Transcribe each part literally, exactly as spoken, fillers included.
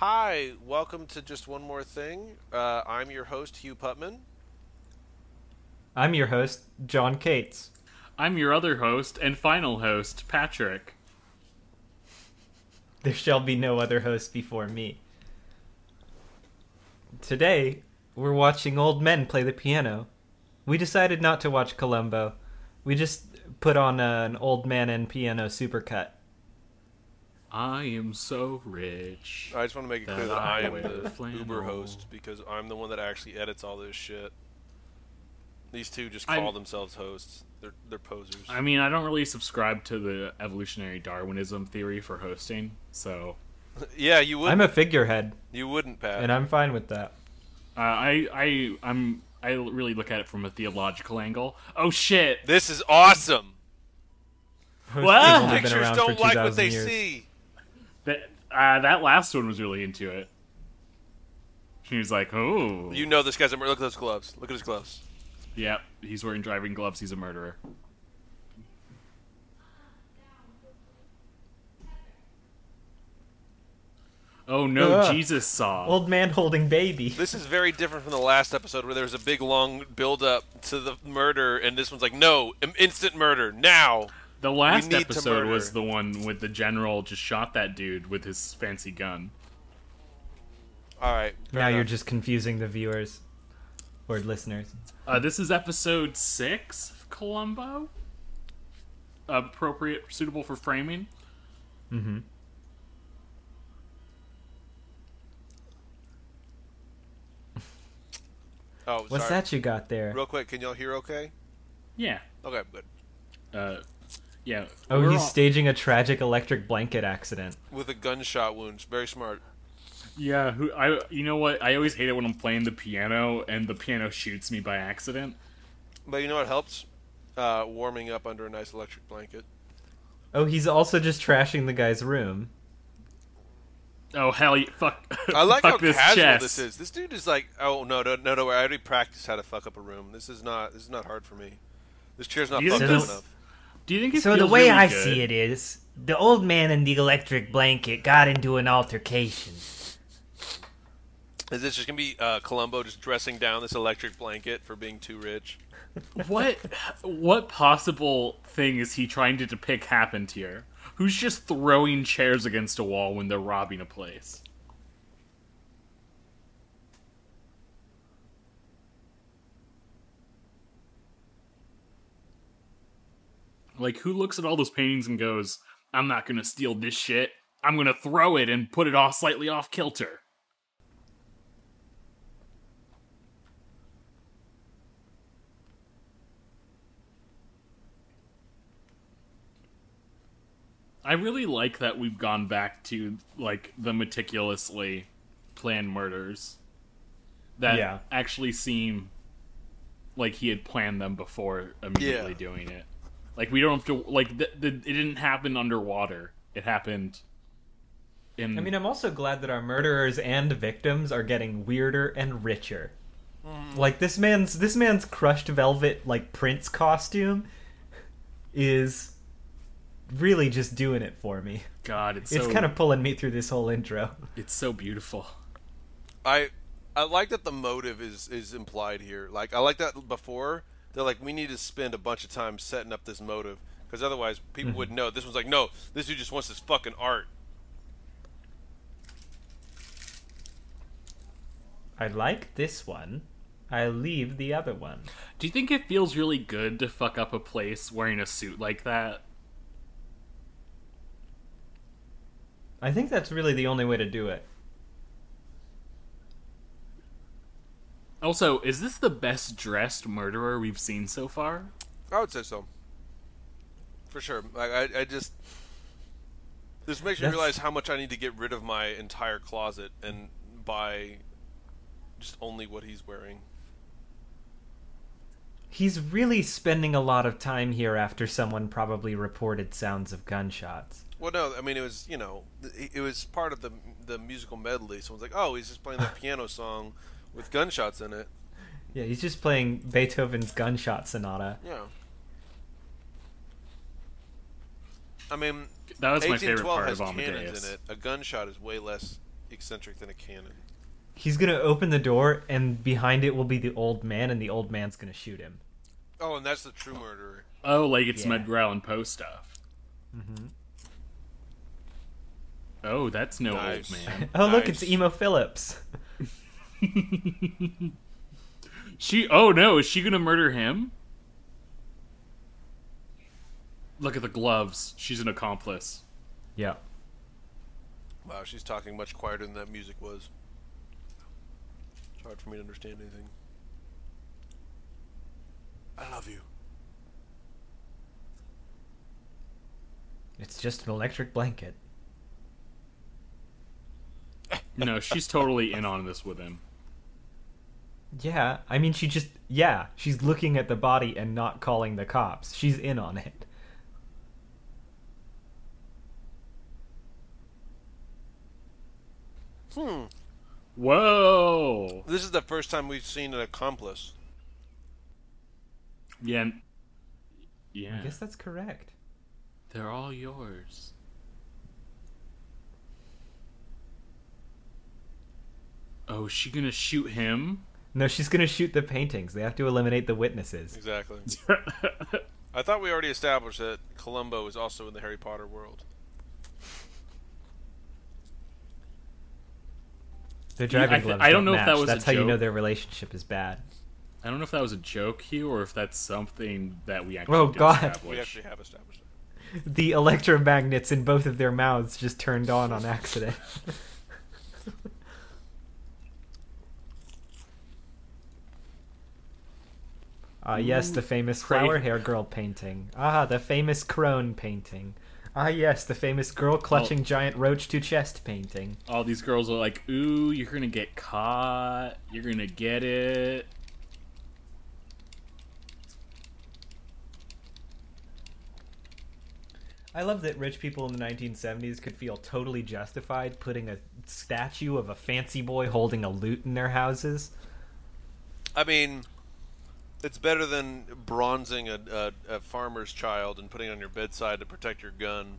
Hi, welcome to Just One More Thing. Uh, I'm your host, Hugh Putman. I'm your host, John Cates. I'm your other host and final host, Patrick. There shall be no other host before me. Today, we're watching old men play the piano. We decided not to watch Columbo. We just put on uh, an old man and piano supercut. I am so rich. I just want to make it clear That that I I am wear the flannel. Uber host because I'm the one that actually edits all this shit. These two just call I'm- themselves hosts. They're they're posers. I mean, I don't really subscribe to the evolutionary Darwinism theory for hosting, so yeah, you wouldn't. I'm a figurehead, You wouldn't, Pat. and I'm fine with that. uh, I I I'm I really look at it from a theological angle. Oh shit! This is awesome. Hosting's What? only been Pictures around don't for like what two thousand they years. see. That uh, that last one was really into it. She was like, "Oh, You know this guy's a murderer. Look at those gloves. Look at his gloves. yep, he's wearing driving gloves. He's a murderer." Oh no, Ugh. Jesus saw. Old man holding baby. This is very different from the last episode where there was a big long build up to the murder, and this one's like, no, im- instant murder now. The last need to episode murder. was the one with the general just shot that dude with his fancy gun. All right. fair Now you're enough. just confusing the viewers or listeners. Uh, this is episode six of Columbo. Appropriate, suitable for framing. Mm-hmm. Oh, What's sorry. that you got there? Real quick, can y'all hear okay? Yeah. Okay, good. Uh, yeah. Oh, we're he's all- staging a tragic electric blanket accident. With a gunshot wound. Very smart. Yeah. Who? I. You know what? I always hate it when I'm playing the piano and the piano shoots me by accident. But you know what helps? Uh, warming up under a nice electric blanket. Oh, he's also just trashing the guy's room. Oh hell! Yeah, fuck. I like fuck how this casual chest. this is. This dude is like, oh no, no, no, no! I already practiced how to fuck up a room. This is not. This is not hard for me. This chair's not Do you fucked think up this- enough. Do you think it So the feels way really I good? see it is, the old man and the electric blanket got into an altercation. Is this just gonna be uh, Columbo just dressing down this electric blanket for being too rich? What what possible thing is he trying to depict happened here? Who's just throwing chairs against a wall when they're robbing a place? Like, who looks at all those paintings and goes, I'm not gonna steal this shit. I'm gonna throw it and put it off slightly off kilter. I really like that we've gone back to like the meticulously planned murders that Yeah. actually seem like he had planned them before immediately Yeah. doing it. Like we don't have to like the, the, it didn't happen underwater. It happened in. I mean, I'm also glad that our murderers and victims are getting weirder and richer. Like this man's this man's crushed velvet like prince costume is really just doing it for me. God, it's It's so kind of pulling me through this whole intro. it's so beautiful. I I like that the motive is is implied here. Like I like that before they're like, we need to spend a bunch of time setting up this motive because otherwise people wouldn't know. This one's like, no, this dude just wants his fucking art. I like this one. I leave the other one. Do you think it feels really good to fuck up a place wearing a suit like that? I think that's really the only way to do it. Also, is this the best dressed murderer we've seen so far? I would say so. For sure. Like I I just this makes me That's- realize how much I need to get rid of my entire closet and buy just only what he's wearing. He's really spending a lot of time here after someone probably reported sounds of gunshots. Well, no, I mean it was you know it, it was part of the the musical medley. Someone's like, oh, he's just playing that piano song with gunshots in it. Yeah, he's just playing Beethoven's Gunshot Sonata. Yeah. I mean, That was my eighteen favorite twelve part has of cannons Amadeus. in it. A gunshot is way less eccentric than a cannon. He's gonna open the door, and behind it will be the old man, and the old man's gonna shoot him. Oh, and that's the true murderer. Oh, like it's Yeah. Edgar Allan Poe stuff. Mm-hmm. Oh, that's no Nice. old man. Oh, look, Nice. it's Emo Phillips. She. Oh no, is she gonna murder him? Look at the gloves. She's an accomplice. Yeah. Wow, she's talking much quieter than that music was. It's hard for me to understand anything. I love you. It's just an electric blanket. No, she's totally in on this with him. Yeah, I mean, she just, yeah, she's looking at the body and not calling the cops. She's in on it. Hmm. Whoa. This is the first time we've seen an accomplice. Yeah. Yeah. I guess that's correct. They're all yours. Oh, is she gonna shoot him? No, she's gonna shoot the paintings. They have to eliminate the witnesses. Exactly. I thought we already established that Columbo is also in the Harry Potter world. Their Yeah, I driving thi- gloves I don't know if match. that was a That's how you know joke. their relationship is bad. I don't know if that was a joke, Hugh, or if that's something that we actually Oh, did God. establish. We actually have established that. The electromagnets in both of their mouths just turned on on accident. Ah, yes, the famous Cra- flower hair girl painting. Ah, the famous crone painting. Ah, yes, the famous girl clutching giant roach to chest painting. All these girls are like, ooh, you're gonna get caught. You're gonna get it. I love that rich people in the nineteen seventies could feel totally justified putting a statue of a fancy boy holding a lute in their houses. I mean, it's better than bronzing a, a, a farmer's child and putting it on your bedside to protect your gun.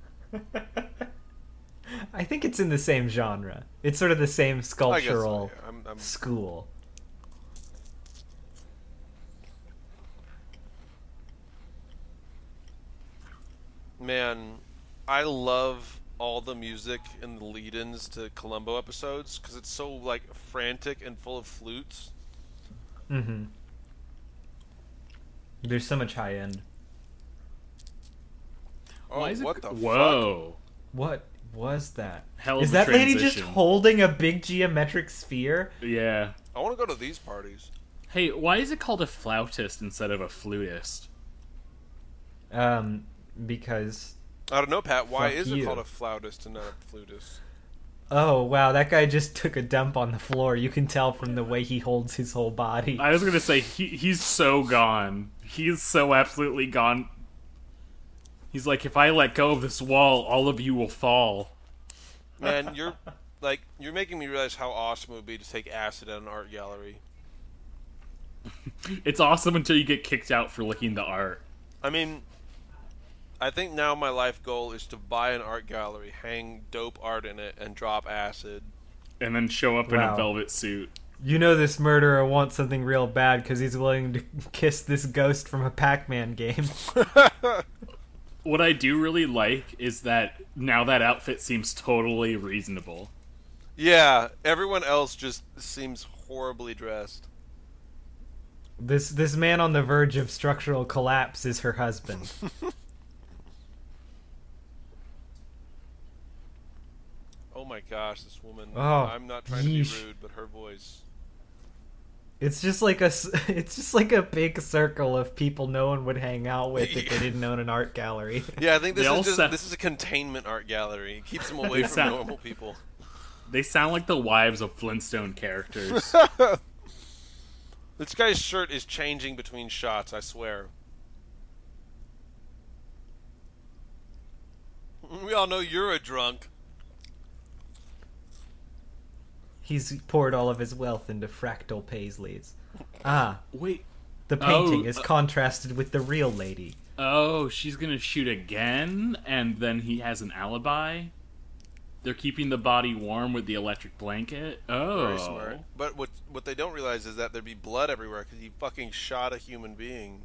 I think it's in the same genre. It's sort of the same I guess so, sculptural yeah. I'm, I'm, school. man, I love all the music and the lead-ins to Columbo episodes because it's so like frantic and full of flutes. Mm-hmm. There's so much high end. Oh, Why is it- what the fuck? Whoa. What was that? Hell of Is a that lady just transition. holding a big geometric sphere? Yeah. I want to go to these parties. Hey, why is it called a flautist instead of a flutist? Um, because I don't know, Pat. Why Fuck is it you. called a flautist and not a flutist? oh wow, that guy just took a dump on the floor. You can tell from the way he holds his whole body. I was gonna say he he's so gone. He's so absolutely gone. He's like, if I let go of this wall, all of you will fall. Man, you're like you're making me realize how awesome it would be to take acid at an art gallery. It's awesome until you get kicked out for licking the art. I mean, I think now my life goal is to buy an art gallery, hang dope art in it, and drop acid. And then show up in Wow. a velvet suit. You know this murderer wants something real bad because he's willing to kiss this ghost from a Pac-Man game. What I do really like is that now that outfit seems totally reasonable. Yeah, everyone else just seems horribly dressed. This this man on the verge of structural collapse is her husband. Oh my gosh, this woman. Oh, I'm not trying yeesh. to be rude, but her voice. It's just like a s- it's just like a big circle of people no one would hang out with if they didn't own an art gallery. Yeah, I think this They all is just, sa- this is a containment art gallery. It keeps them away They from sound- normal people. They sound like the wives of Flintstone characters. This guy's shirt is changing between shots, I swear. We all know you're a drunk. He's poured all of his wealth into fractal paisleys. Ah, Wait. the painting Oh, is uh- contrasted with the real lady. Oh, she's gonna shoot again, and then he has an alibi? They're keeping the body warm with the electric blanket. Oh, Very smart. But what what they don't realize is that there'd be blood everywhere because he fucking shot a human being.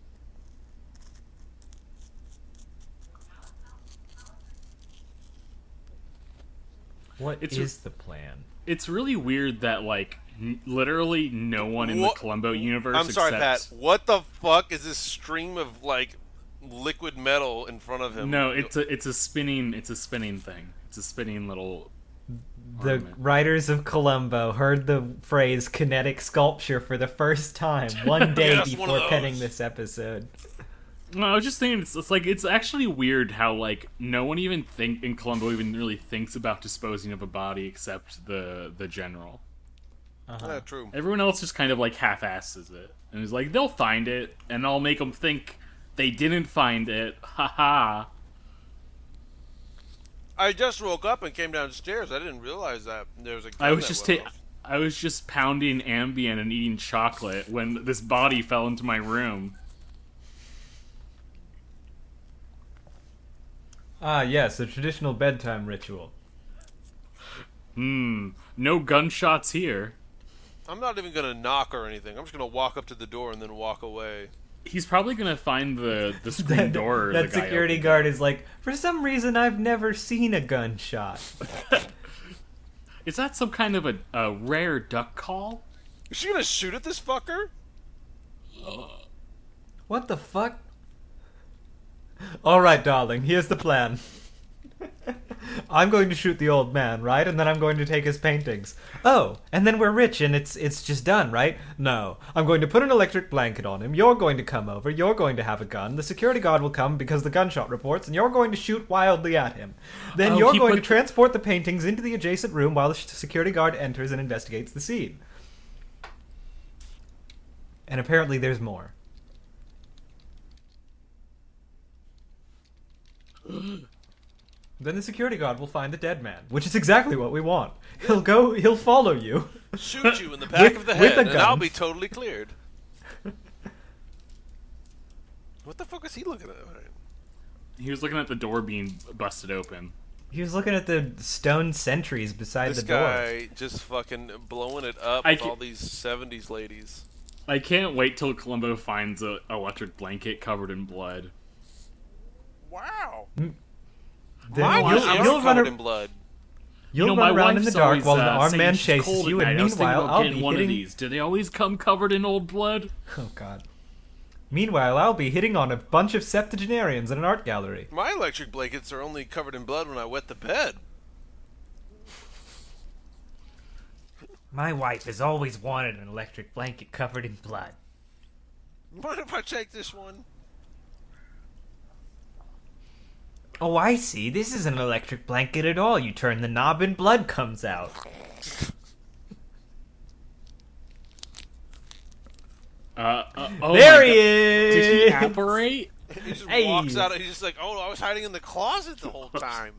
What It's is the plan? It's really weird that like n- literally no one in What- the Columbo universe. I'm sorry, except... Pat. What the fuck is this stream of like liquid metal in front of him? No, it's a it's a spinning it's a spinning thing. It's a spinning little. The ornament. writers of Columbo heard the phrase kinetic sculpture for the first time one day Yes, one of before penning those. this episode. No, I was just thinking it's, it's like it's actually weird how like no one even think in Columbo even really thinks about disposing of a body except the the general. Yeah, true. Everyone else just kind of like half-asses it and is like they'll find it and I'll make them think they didn't find it. Ha ha. I just woke up and came downstairs. I didn't realize that there was a gun I was that just went ta- off. I was just pounding Ambien and eating chocolate when this body fell into my room. Ah, yes, a traditional bedtime ritual. Hmm. No gunshots here. I'm not even gonna knock or anything. I'm just gonna walk up to the door and then walk away. He's probably gonna find the the screen door. that the guy security opened. guard is like, for some reason I've never seen a gunshot. Is that some kind of a, a rare duck call? Is she gonna shoot at this fucker? What the fuck? Alright, darling, here's the plan. I'm going to shoot the old man, right? And then I'm going to take his paintings. Oh, and then we're rich and it's it's just done, right? No. I'm going to put an electric blanket on him. You're going to come over. You're going to have a gun. The security guard will come because the gunshot reports, and you're going to shoot wildly at him. Then Oh, you're he going put to the- transport the paintings into the adjacent room while the sh- security guard enters and investigates the scene. And apparently there's more. Then the security guard will find the dead man, which is exactly what we want. He'll go, he'll follow you. Shoot you in the back With- of the with head, a and gun. I'll be totally cleared. What the fuck is he looking at? He was looking at the door being busted open. He was looking at the stone sentries beside This the door. guy just fucking blowing it up I with ca- all these seventies ladies. I can't wait till Columbo finds a electric blanket covered in blood. Wow. Then Mine you'll, was you'll run, covered a- in blood. you'll you know, run my around in the wife's dark always, while an uh, armed saying man she's chases cold you, at and night. I was thinking meanwhile about I'll getting be one hitting. of these. Do they always come covered in old blood? Oh god. Meanwhile, I'll be hitting on a bunch of septuagenarians in an art gallery. My electric blankets are only covered in blood when I wet the bed. My wife has always wanted an electric blanket covered in blood. Mind if I take this one? Oh, I see. This isn't an electric blanket at all. You turn the knob and blood comes out. Uh, uh, oh There my he God. is! Did he apparate? He just Hey. walks out. He's just like, "Oh, I was hiding in the closet the whole time."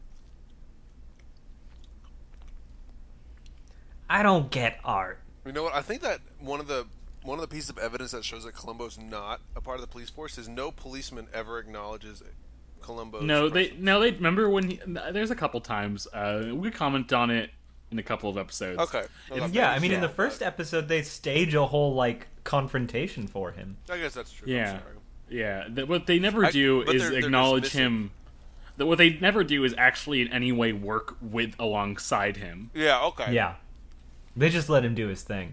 I don't get art. You know what? I think that one of the one of the pieces of evidence that shows that Columbo's not a part of the police force is no policeman ever acknowledges Columbo's. No, they presence. no they remember when he, there's a couple times uh, we comment on it in a couple of episodes. Okay. Well, that Yeah, I makes mean, in the sense, first but- episode, they stage a whole, like, confrontation for him. I guess that's true. I'm Yeah, sorry. yeah. Th- what they never I- do but is they're- they're just acknowledge missing. him. That what they never do is actually in any way work with alongside him. Yeah. Okay. Yeah. They just let him do his thing.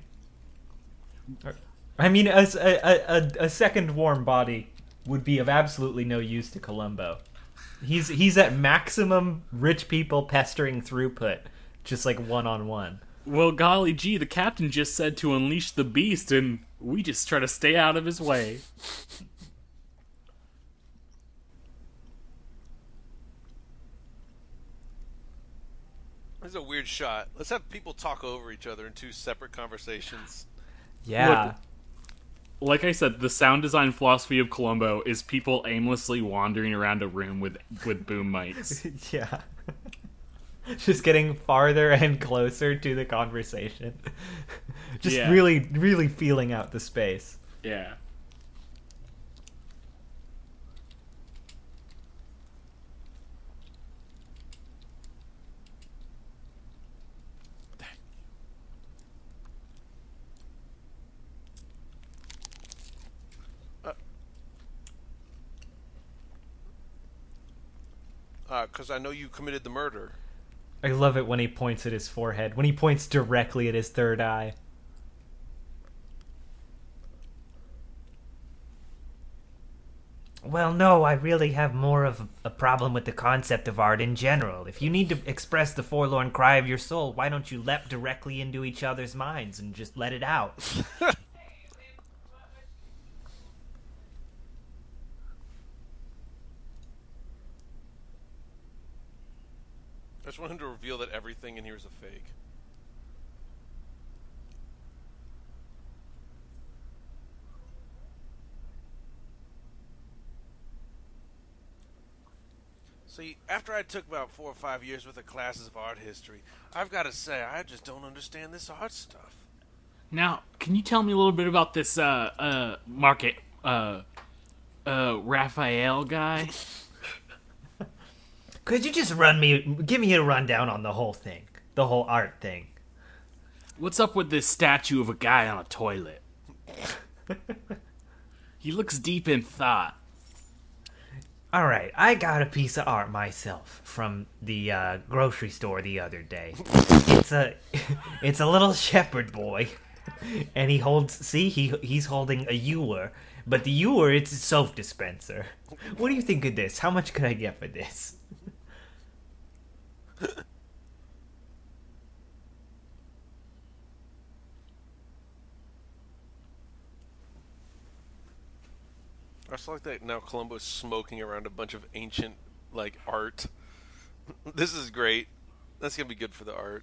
I mean, a, a, a, a second warm body would be of absolutely no use to Columbo. He's he's at maximum rich people pestering throughput, just like one on one. Well, golly gee, the captain just said to unleash the beast, and we just try to stay out of his way. This is a weird shot. Let's have people talk over each other in two separate conversations. Yeah. Like I said, the sound design philosophy of Columbo is people aimlessly wandering around a room with with boom mics. Yeah. Just getting farther and closer to the conversation. Just Yeah. really, really feeling out the space. Yeah. Because I know you committed the murder. I love it when he points at his forehead, when he points directly at his third eye. Well, no, I really have more of a problem with the concept of art in general. If you need to express the forlorn cry of your soul, why don't you leap directly into each other's minds and just let it out? I just want him to reveal that everything in here is a fake. See, after I took about four or five years worth of classes of art history, I've got to say, I just don't understand this art stuff. Now, can you tell me a little bit about this uh uh market uh uh Raphael guy? Could you just run me, give me a rundown on the whole thing, the whole art thing? What's up with this statue of a guy on a toilet? He looks deep in thought. All right, I got a piece of art myself from the uh, grocery store the other day. It's a, it's a little shepherd boy, and he holds. See, he he's holding a ewer, but the ewer it's a soap dispenser. What do you think of this? How much could I get for this? I just like that now Columbo's smoking around a bunch of ancient, like, art. This is great. That's going to be good for the art.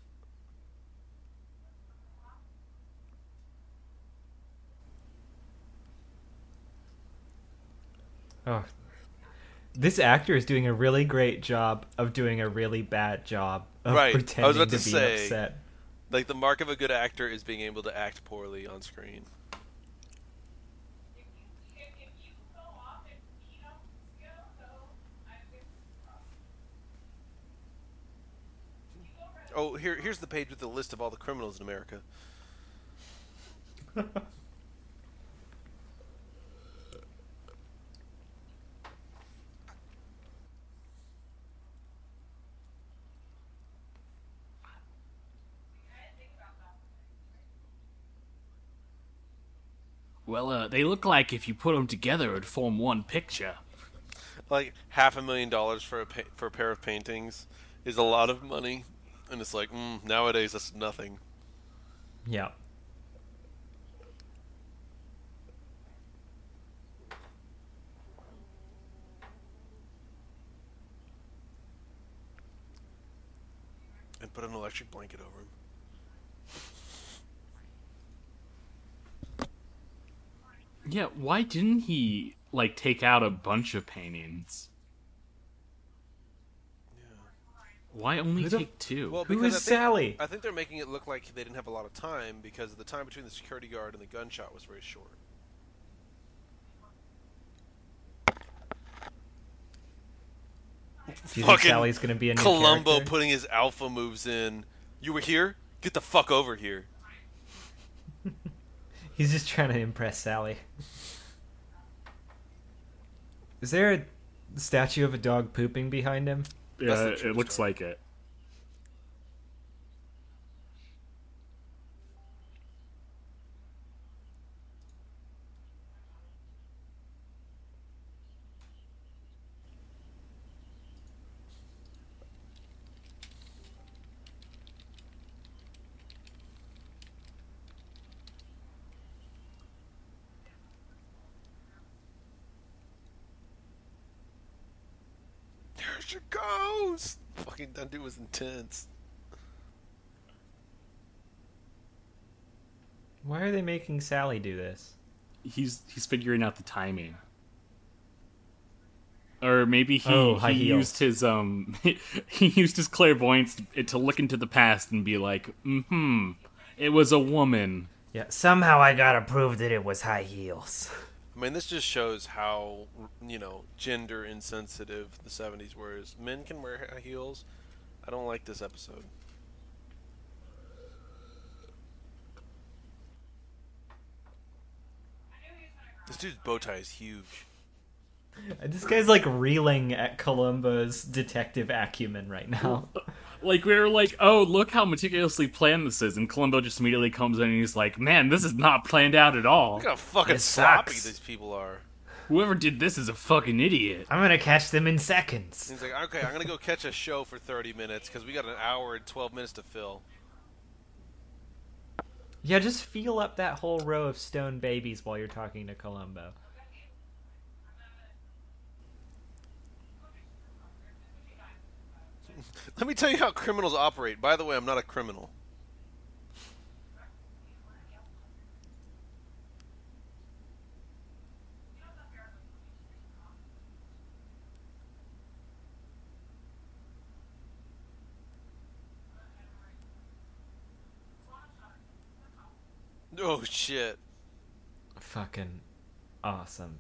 Oh. This actor is doing a really great job of doing a really bad job of Right. I pretending was about to, to be say- upset. Like, the mark of a good actor is being able to act poorly on screen. Oh, here, here's the page with the list of all the criminals in America. Well, uh, they look like if you put them together, it'd form one picture. Like, half a million dollars for a, pa- for a pair of paintings is a lot of money. And it's like, mm, nowadays that's nothing. Yeah. And put an electric blanket over him. Yeah, why didn't he, like, take out a bunch of paintings? Why only Who the- take two? Well, Who because is I think, Sally? I think they're making it look like they didn't have a lot of time because the time between the security guard and the gunshot was very short. Do you think Fucking Sally's gonna be a new Columbo character? putting his alpha moves in. You were here? Get the fuck over here. He's just trying to impress Sally. Is there a statue of a dog pooping behind him? Yeah, That's the it true looks story. like it. There she goes! Fucking that dude was intense. Why are they making Sally do this? He's he's figuring out the timing. Or maybe he, Oh, high he heels. used his um he used his clairvoyance to, to look into the past and be like, mm-hmm, it was a woman. Yeah. Somehow I gotta prove that it was high heels. I mean, this just shows how, you know, gender insensitive the seventies were. Is men can wear high heels. I don't like this episode. This dude's bow tie is huge. This guy's like reeling at Columbo's detective acumen right now. Like, we were like, oh, look how meticulously planned this is, and Columbo just immediately comes in and he's like, man, this is not planned out at all. Look how fucking This sloppy sucks. these people are. Whoever did this is a fucking idiot. I'm gonna catch them in seconds. He's like, okay, I'm gonna go catch a show for thirty minutes because we got an hour and twelve minutes to fill. Yeah, just feel up that whole row of stone babies while you're talking to Columbo. Let me tell you how criminals operate. By the way, I'm not a criminal. Oh shit. Fucking awesome.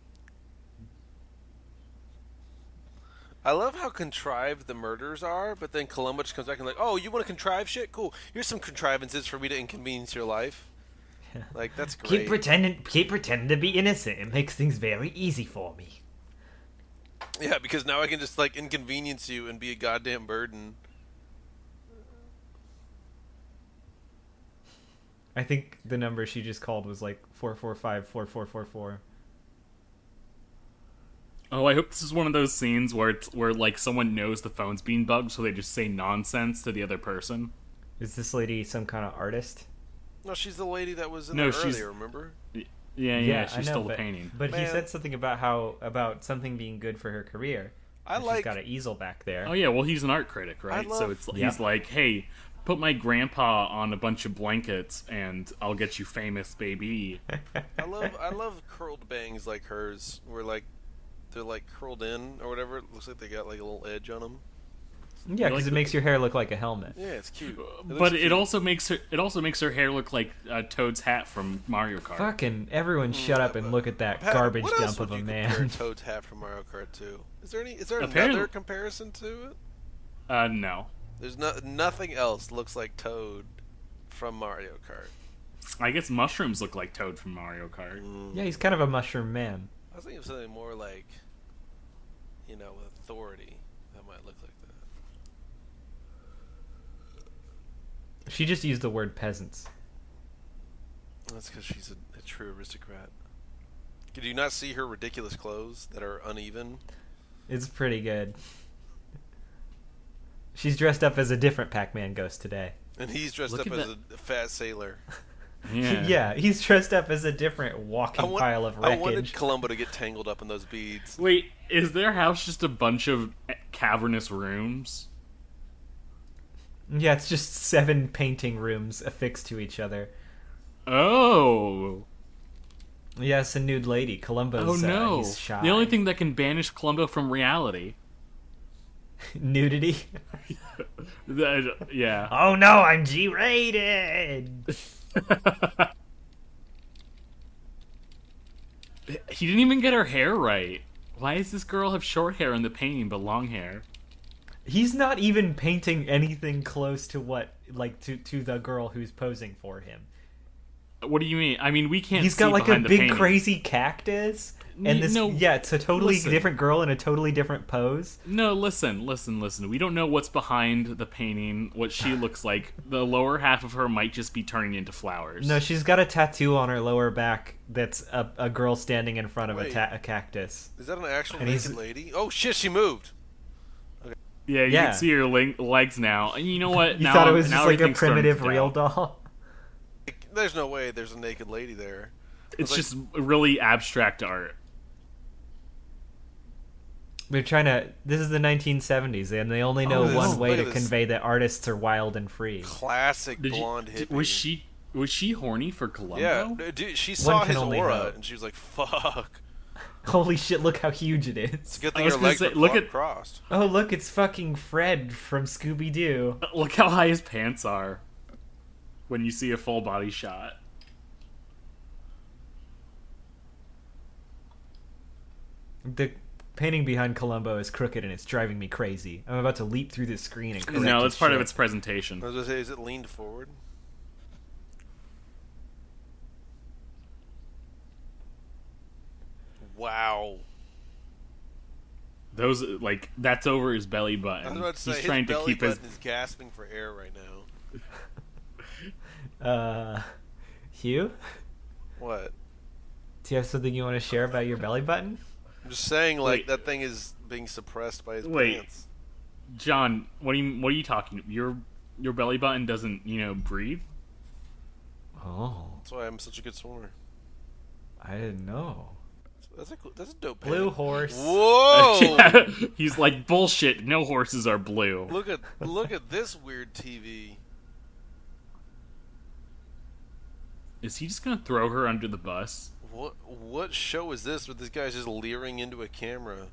I love how contrived the murders are, but then Columbo just comes back and like, oh, you want to contrive shit? Cool. Here's some contrivances for me to inconvenience your life. Like, that's great. Keep pretending, keep pretending to be innocent. It makes things very easy for me. Yeah, because now I can just like inconvenience you and be a goddamn burden. I think the number she just called was like four four five four four four four. Oh, I hope this is one of those scenes where it's where like someone knows the phone's being bugged, so they just say nonsense to the other person. Is this lady some kind of artist? No, she's the lady that was in No, there she's- earlier, remember? Yeah, yeah, Yeah, she I know, stole but- the painting. But he Man. said something about how about something being good for her career. I And like She's got an easel back there. Oh yeah, well he's an art critic, right? love- so it's Yeah. he's like, hey, put my grandpa on a bunch of blankets, and I'll get you famous, baby. I love I love curled bangs like hers, where like they're like curled in or whatever. It looks like they got like a little edge on them. Yeah, because like it the- makes your hair look like a helmet. Yeah, it's cute. It looks But cute. it also makes her it also makes her hair look like uh, Toad's hat from Mario Kart. Fucking everyone, shut up and look at that Pat, garbage what else dump of would a you man. compare Toad's hat from Mario Kart two? Is there any? Is there Apparently- another comparison to it? Uh, no. There's no nothing else looks like Toad from Mario Kart. I guess mushrooms look like Toad from Mario Kart. Yeah, he's kind of a mushroom man. I was thinking of something more like, you know, with authority that might look like that. She just used the word peasants. That's because she's a, a true aristocrat. Did you not see her ridiculous clothes that are uneven? It's pretty good. She's dressed up as a different Pac-Man ghost today. And he's dressed Look up at as a fat sailor. Yeah. Yeah, he's dressed up as a different walking I, want, pile of I wanted wreckage. Columbo to get tangled up in those beads. Wait, is their house just a bunch of cavernous rooms? Yeah, it's just seven painting rooms affixed to each other. Oh. Yes, a nude lady. Columbo's Oh no. uh, he's shy. The only thing that can banish Columbo from reality. Nudity. That- yeah. Oh no, I'm G-rated. He didn't even get her hair right. Why does this girl have short hair in the painting but long hair? He's not even painting anything close to what, like, to, to the girl who's posing for him. What do you mean? I mean, we can't He's see got like a behind the big painting. crazy cactus, and N- this no, yeah, it's a totally listen. different girl in a totally different pose. No, listen, listen, listen. We don't know what's behind the painting, what she looks like. The lower half of her might just be turning into flowers. No, she's got a tattoo on her lower back that's a, a girl standing in front of a, Wait. ta- a cactus. Is that an actual And he's- naked lady? Oh shit, she moved. Yeah, you Yeah. can see her leg- legs now. And you know what? You now thought it I'm- was now just like a everything's starting primitive to real doubt. doll? There's no way there's a naked lady there. It's like- just really abstract art. They're trying to. This is the nineteen seventies, and they only know Oh, this- one way look to at this. convey that artists are wild and free. Classic Did you- blonde d- hippie. was she was she horny for Columbo? Yeah, dude, she saw can his only aura hope. and she was like, "Fuck." Holy shit! Look how huge it is. It's a good I thing was her gonna legs say, were look cro- at- crossed. Oh, look, it's fucking Fred from Scooby Doo. Look how high his pants are when you see a full body shot. The painting behind Columbo is crooked and it's driving me crazy. I'm about to leap through this screen and correct No, his that's part of shit. its presentation. I was gonna say, is it leaned forward? Wow. Those like that's over his belly button. I was about to say He's his trying to belly keep his. button is gasping for air right now. Uh, Hugh, What? do you have something you want to share about your belly button? I'm just saying, like Wait. that thing is being suppressed by his Wait. pants. John, what are you what are you talking? Your your belly button doesn't you know breathe? Oh, That's why I'm such a good swimmer. I didn't know. That's a cool- that's a dope. Blue painting. horse. Whoa! Yeah. He's like bullshit. No horses are blue. Look at look at this weird T V. Is he just gonna throw her under the bus? What what show is this where this guy's just leering into a camera?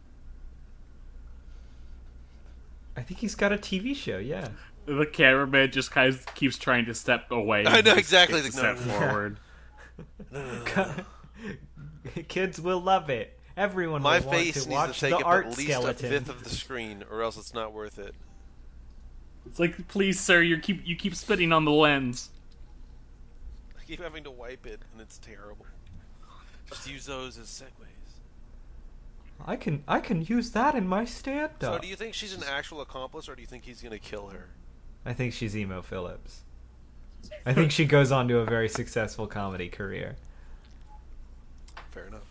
I think he's got a T V show. Yeah. The cameraman just kind of keeps trying to step away. I and know just exactly. takes a Like, step no, no, no. forward. Kids will love it. Everyone My will want face to needs watch to take the up art at least skeleton. a fifth of the screen, or else it's not worth it. It's like, please, sir, you keep you keep spitting on the lens. I keep having to wipe it, and it's terrible. Just use those as segues. I can I can use that in my stand So, up. do you think she's an actual accomplice, or do you think he's gonna kill her? I think she's Emo Phillips. I think she goes on to a very successful comedy career. Fair enough.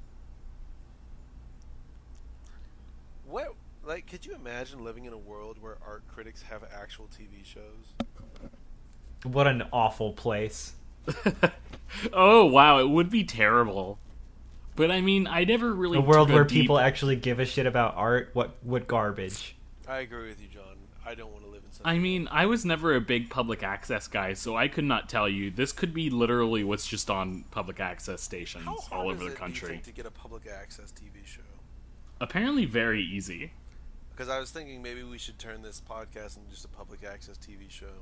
What, like, could you imagine living in a world where art critics have actual T V shows? What an awful place. Oh wow, it would be terrible. But I mean, I never really A world took where deep- people actually give a shit about art. What what garbage. I agree with you, John. I don't want to live in such. I mean, I was never a big public access guy, so I could not tell you. This could be literally what's just on public access stations How hard all is over the it, do you country. think, to get a public access T V show? Apparently, very easy. Because I was thinking maybe we should turn this podcast into just a public access T V show.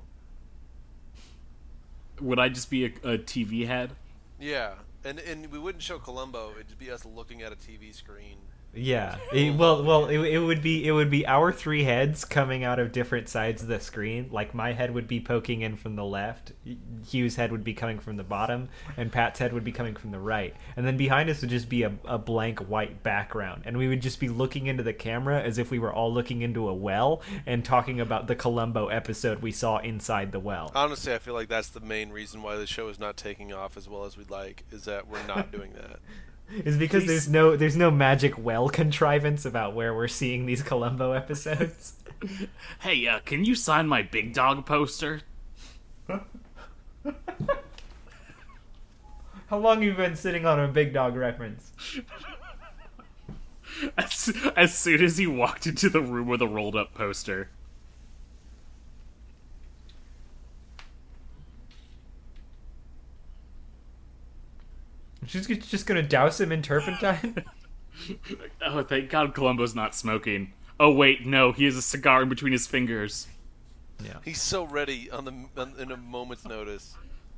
Would I just be a, a T V head? Yeah, and and we wouldn't show Columbo. It'd just be us looking at a T V screen. Yeah. It- well, well, it, it would be it would be our three heads coming out of different sides of the screen. Like my head would be poking in from the left, Hugh's head would be coming from the bottom, and Pat's head would be coming from the right. And then behind us would just be a, a blank white background, and we would just be looking into the camera as if we were all looking into a well and talking about the Columbo episode we saw inside the well. Honestly, I feel like that's the main reason why the show is not taking off as well as we'd like. Is that we're not doing that. Is because Please. there's no there's no magic well contrivance about where we're seeing these Columbo episodes. Hey, uh, can you sign my big dog poster? How long have you been sitting on a big dog reference? As, as soon as he walked into the room with a rolled up poster. She's just gonna douse him in turpentine? Oh, thank God Columbo's not smoking. Oh, wait, no, he has a cigar in between his fingers. Yeah. He's so ready on the on, in a moment's notice.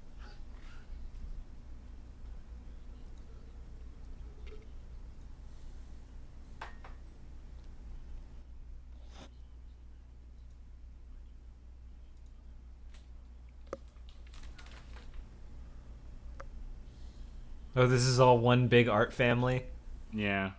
Oh, this is all one big art family? Yeah.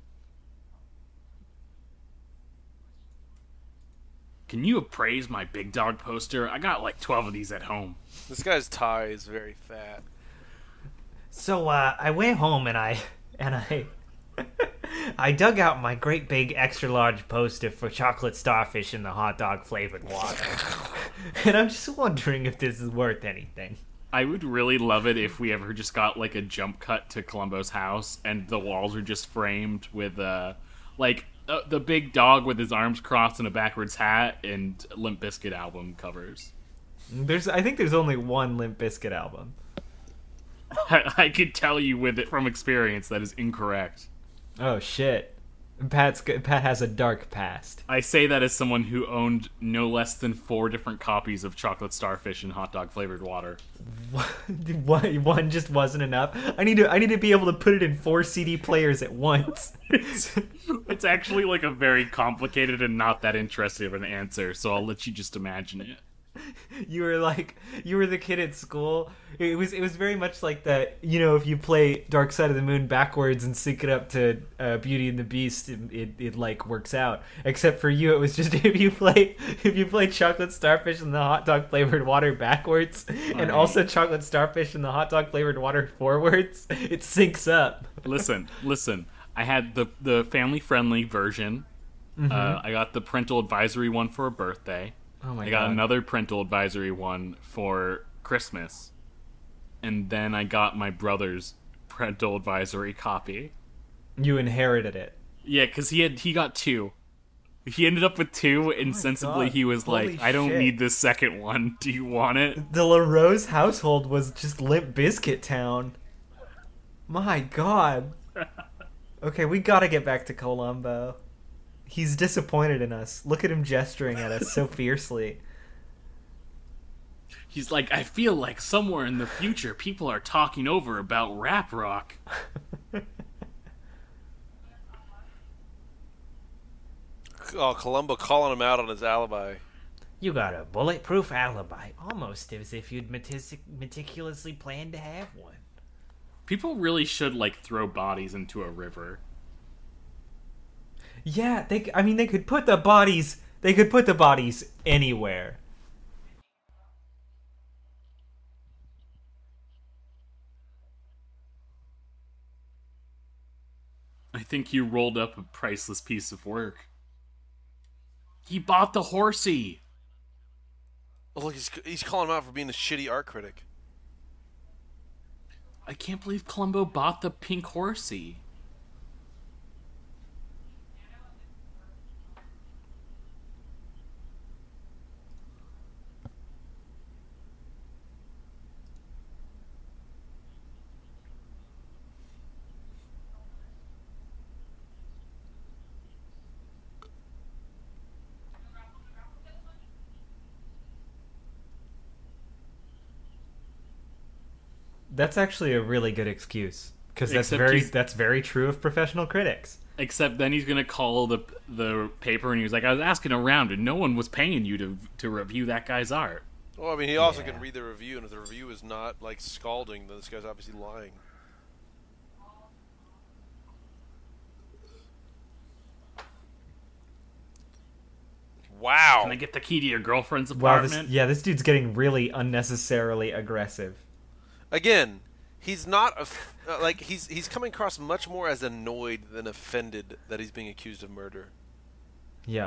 Can you appraise my big dog poster? I got like twelve of these at home. This guy's tie is very fat. So uh, I went home and I and I I dug out my great big extra large poster for chocolate starfish in the hot dog flavored water, and I'm just wondering if this is worth anything. I would really love it if we ever just got like a jump cut to Columbo's house and the walls are just framed with uh like uh, the big dog with his arms crossed and a backwards hat and Limp Bizkit album covers. There's, I think there's only one Limp Bizkit album. I, I could tell you with it from experience that is incorrect. Oh shit. Pat's g- Pat has a dark past. I say that as someone who owned no less than four different copies of Chocolate Starfish and Hot Dog Flavored Water. One one just wasn't enough. I need to I need to be able to put it in four C D players at once. It's, it's actually like a very complicated and not that interesting of an answer, so I'll let you just imagine it. you were like you were the kid at school. It was it was very much like that. You know, if you play Dark Side of the Moon backwards and sync it up to uh, Beauty and the Beast, it, it it like works out. Except for you, it was just if you play if you play Chocolate Starfish and the hot dog flavored water backwards, and right. also Chocolate Starfish and the hot dog flavored water forwards, it syncs up. Listen, listen. I had the the family friendly version. Mm-hmm. Uh, I got the parental advisory one for a birthday. Oh my I got god! another parental advisory one for Christmas, and then I got my brother's parental advisory copy. You inherited it. Yeah, because he had he got two. He ended up with two, and sensibly God. he was Holy like, "I don't shit. need this second one. Do you want it?" The LaRose household was just Limp Bizkit town. My god. Okay, we gotta get back to Columbo. He's disappointed in us. Look at him gesturing at us so fiercely. He's like, "I feel like somewhere in the future people are talking over about rap rock." Oh, Columbo calling him out on his alibi. You got a bulletproof alibi, almost as if you'd metic- meticulously planned to have one. People really should like throw bodies into a river. Yeah, they. I mean, they could put the bodies. They could put the bodies anywhere. I think you rolled up a priceless piece of work. He bought the horsey. Oh, look, he's, he's calling him out for being a shitty art critic. I can't believe Columbo bought the pink horsey. That's actually a really good excuse because that's Except very he's- that's very true of professional critics. Except then he's gonna call the the paper and he was like, "I was asking around and no one was paying you to to review that guy's art." Well, I mean, he also Yeah. can read the review, and if the review is not, like, scalding, then this guy's obviously lying. Wow. Can I get the key to your girlfriend's Wow, apartment? this, yeah, this dude's getting really unnecessarily aggressive. Again, he's not, aff- uh, like, he's he's coming across much more as annoyed than offended that he's being accused of murder. Yeah.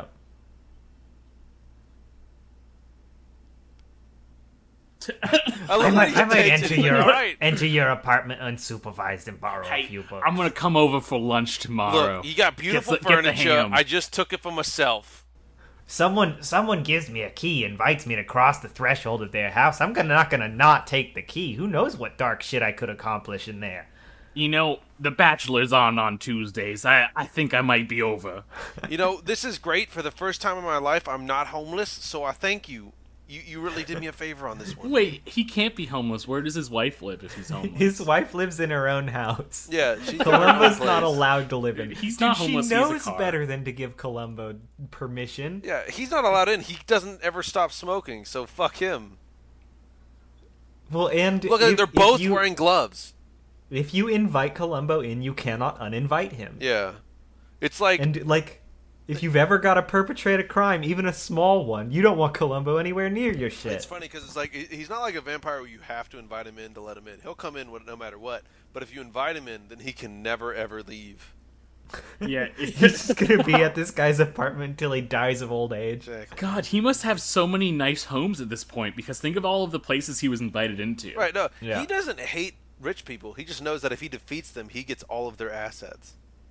I, I love might, that I he might takes enter it. your Right. enter your apartment unsupervised and borrow a Hey, few books. I'm gonna come over for lunch tomorrow. Look, you got beautiful Get the- get the furniture. ham. I just took it for myself. Someone someone gives me a key, invites me to cross the threshold of their house. I'm gonna not gonna not take the key. Who knows what dark shit I could accomplish in there? You know, The Bachelor's on on Tuesdays. I I think I might be over. You know, this is great. For the first time in my life, I'm not homeless, so I thank you. You you really did me a favor on this one. Wait, he can't be homeless. Where does his wife live if he's homeless? His wife lives in her own house. Yeah, she's Columbo's not allowed to live in. He's Dude, not homeless, She he has a knows car. better than to give Columbo permission. Yeah, he's not allowed in. He doesn't ever stop smoking, so fuck him. Well, and Look, if, they're if both you, wearing gloves. If you invite Columbo in, you cannot uninvite him. Yeah, it's like And like, if you've ever got to perpetrate a crime, even a small one, you don't want Columbo anywhere near your shit. it's funny because it's like he- he's not like a vampire where you have to invite him in to let him in. He'll come in no matter what. But if you invite him in, then he can never ever leave. Yeah. He's just gonna be at this guy's apartment until he dies of old age. Exactly. God, he must have so many nice homes at this point because think of all of the places he was invited into. Right? No, Yeah. he doesn't hate rich people. He just knows that if he defeats them, he gets all of their assets.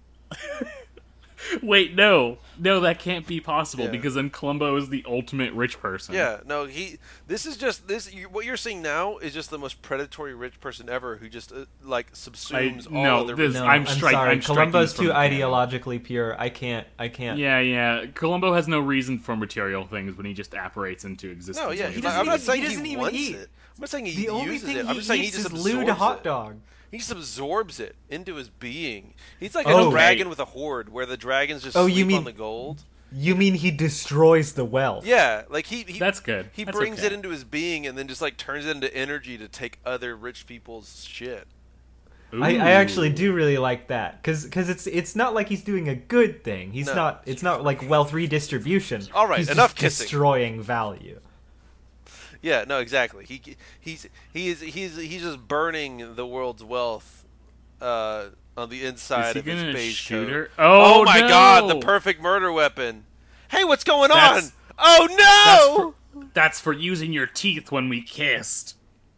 Wait, no. No, that can't be possible Yeah. because then Columbo is the ultimate rich person. Yeah, no, he. This is just this. You, what you're seeing now is just the most predatory rich person ever, who just uh, like subsumes I- all no, other. this- rich No, I'm I'm, strike- sorry. I'm striking Columbo's from too the can. ideologically pure. I can't. I can't. Yeah, yeah. Columbo has no reason for material things when he just apparates into existence. No, yeah, when he he's doesn't I'm not even- saying he he, doesn't even wants eat. it. I'm not saying he The only uses thing it. I'm he just saying he eats just is lewd absorbs hot it. dog. He just absorbs it into his being. He's like Oh. a dragon Okay. with a horde, where the dragons just Oh, sleep you mean- on the gold. You mean he destroys the wealth? Yeah, like he, he That's good. He That's brings okay. it into his being and then just like turns it into energy to take other rich people's shit. I, I actually Ooh. do really like that because it's it's not like he's doing a good thing. He's No. not. It's not like wealth redistribution. All right, he's enough just kissing. destroying value. Yeah, no, exactly. He he's he's he's he's just burning the world's wealth uh, on the Is inside he of his gonna beige shoot coat. her? Oh, Oh my no! god, the perfect murder weapon. Hey, what's going That's- on? Oh That's no! for, that's for using your teeth when we kissed.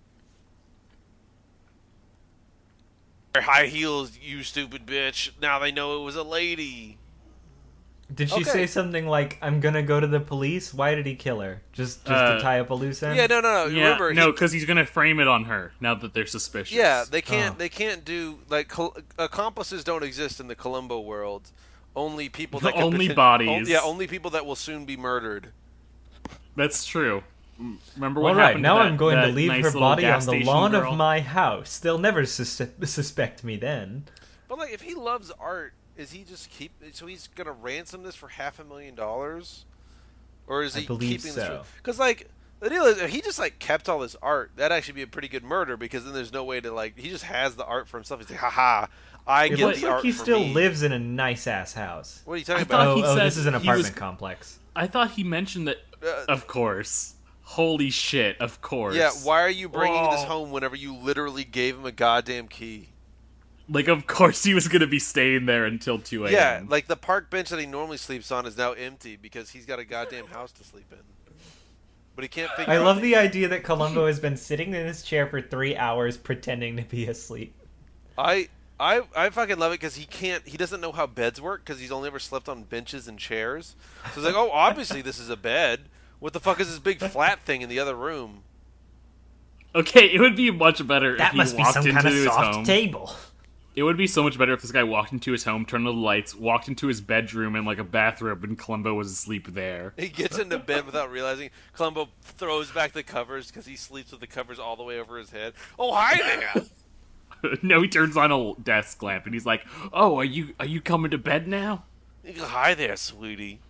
High heels, you stupid bitch. Now they know it was a lady. Did she Okay. say something like, "I'm gonna go to the police"? Why did he kill her? Just just Uh, to tie up a loose end? Yeah, no, no, no. Yeah, Remember, no, he- because he's gonna frame it on her now that they're suspicious. yeah, they can't. Oh. They can't do like col- accomplices don't exist in the Columbo world. Only people that can Only poten- bodies. on- yeah, only people that will soon be murdered. That's true. M- Remember what All right, happened now to that, I'm going to that leave nice her little body on gas the station lawn girl? of my house. They'll never sus- suspect me then. But like, if he loves art, is he just keep? So he's gonna ransom this for half a million dollars, or is I he believe keeping so. this? Because like the deal is, if he just like kept all this art, that'd actually be a pretty good murder. Because then there's no way to like. He just has the art for himself. He's like, haha, I It get looks the like art he for still me. lives in a nice ass house. What are you talking I about? thought Oh, he oh, said this is an he apartment was- complex. I thought he mentioned that. Uh, Of course. Holy shit! Of course. Yeah, why are you bringing this Oh. home whenever you literally gave him a goddamn key? Like, of course he was gonna be staying there until two a.m. Yeah, like the park bench that he normally sleeps on is now empty because he's got a goddamn house to sleep in. But he can't figure I out love the idea that Columbo has been sitting in his chair for three hours pretending to be asleep. I I I fucking love it because he can't. He doesn't know how beds work because he's only ever slept on benches and chairs. So he's like, oh, obviously this is a bed. What the fuck is this big flat thing in the other room? Okay, it would be much better if That he must be walked some into kind of his soft home. table. It would be so much better if this guy walked into his home, turned on the lights, walked into his bedroom in like a bathrobe, and Columbo was asleep there. He gets into bed without realizing. Columbo throws back the covers because he sleeps with the covers all the way over his head. Oh, hi there. No, he turns on a desk lamp and he's like, "Oh, are you are you coming to bed now?" Hi there, sweetie.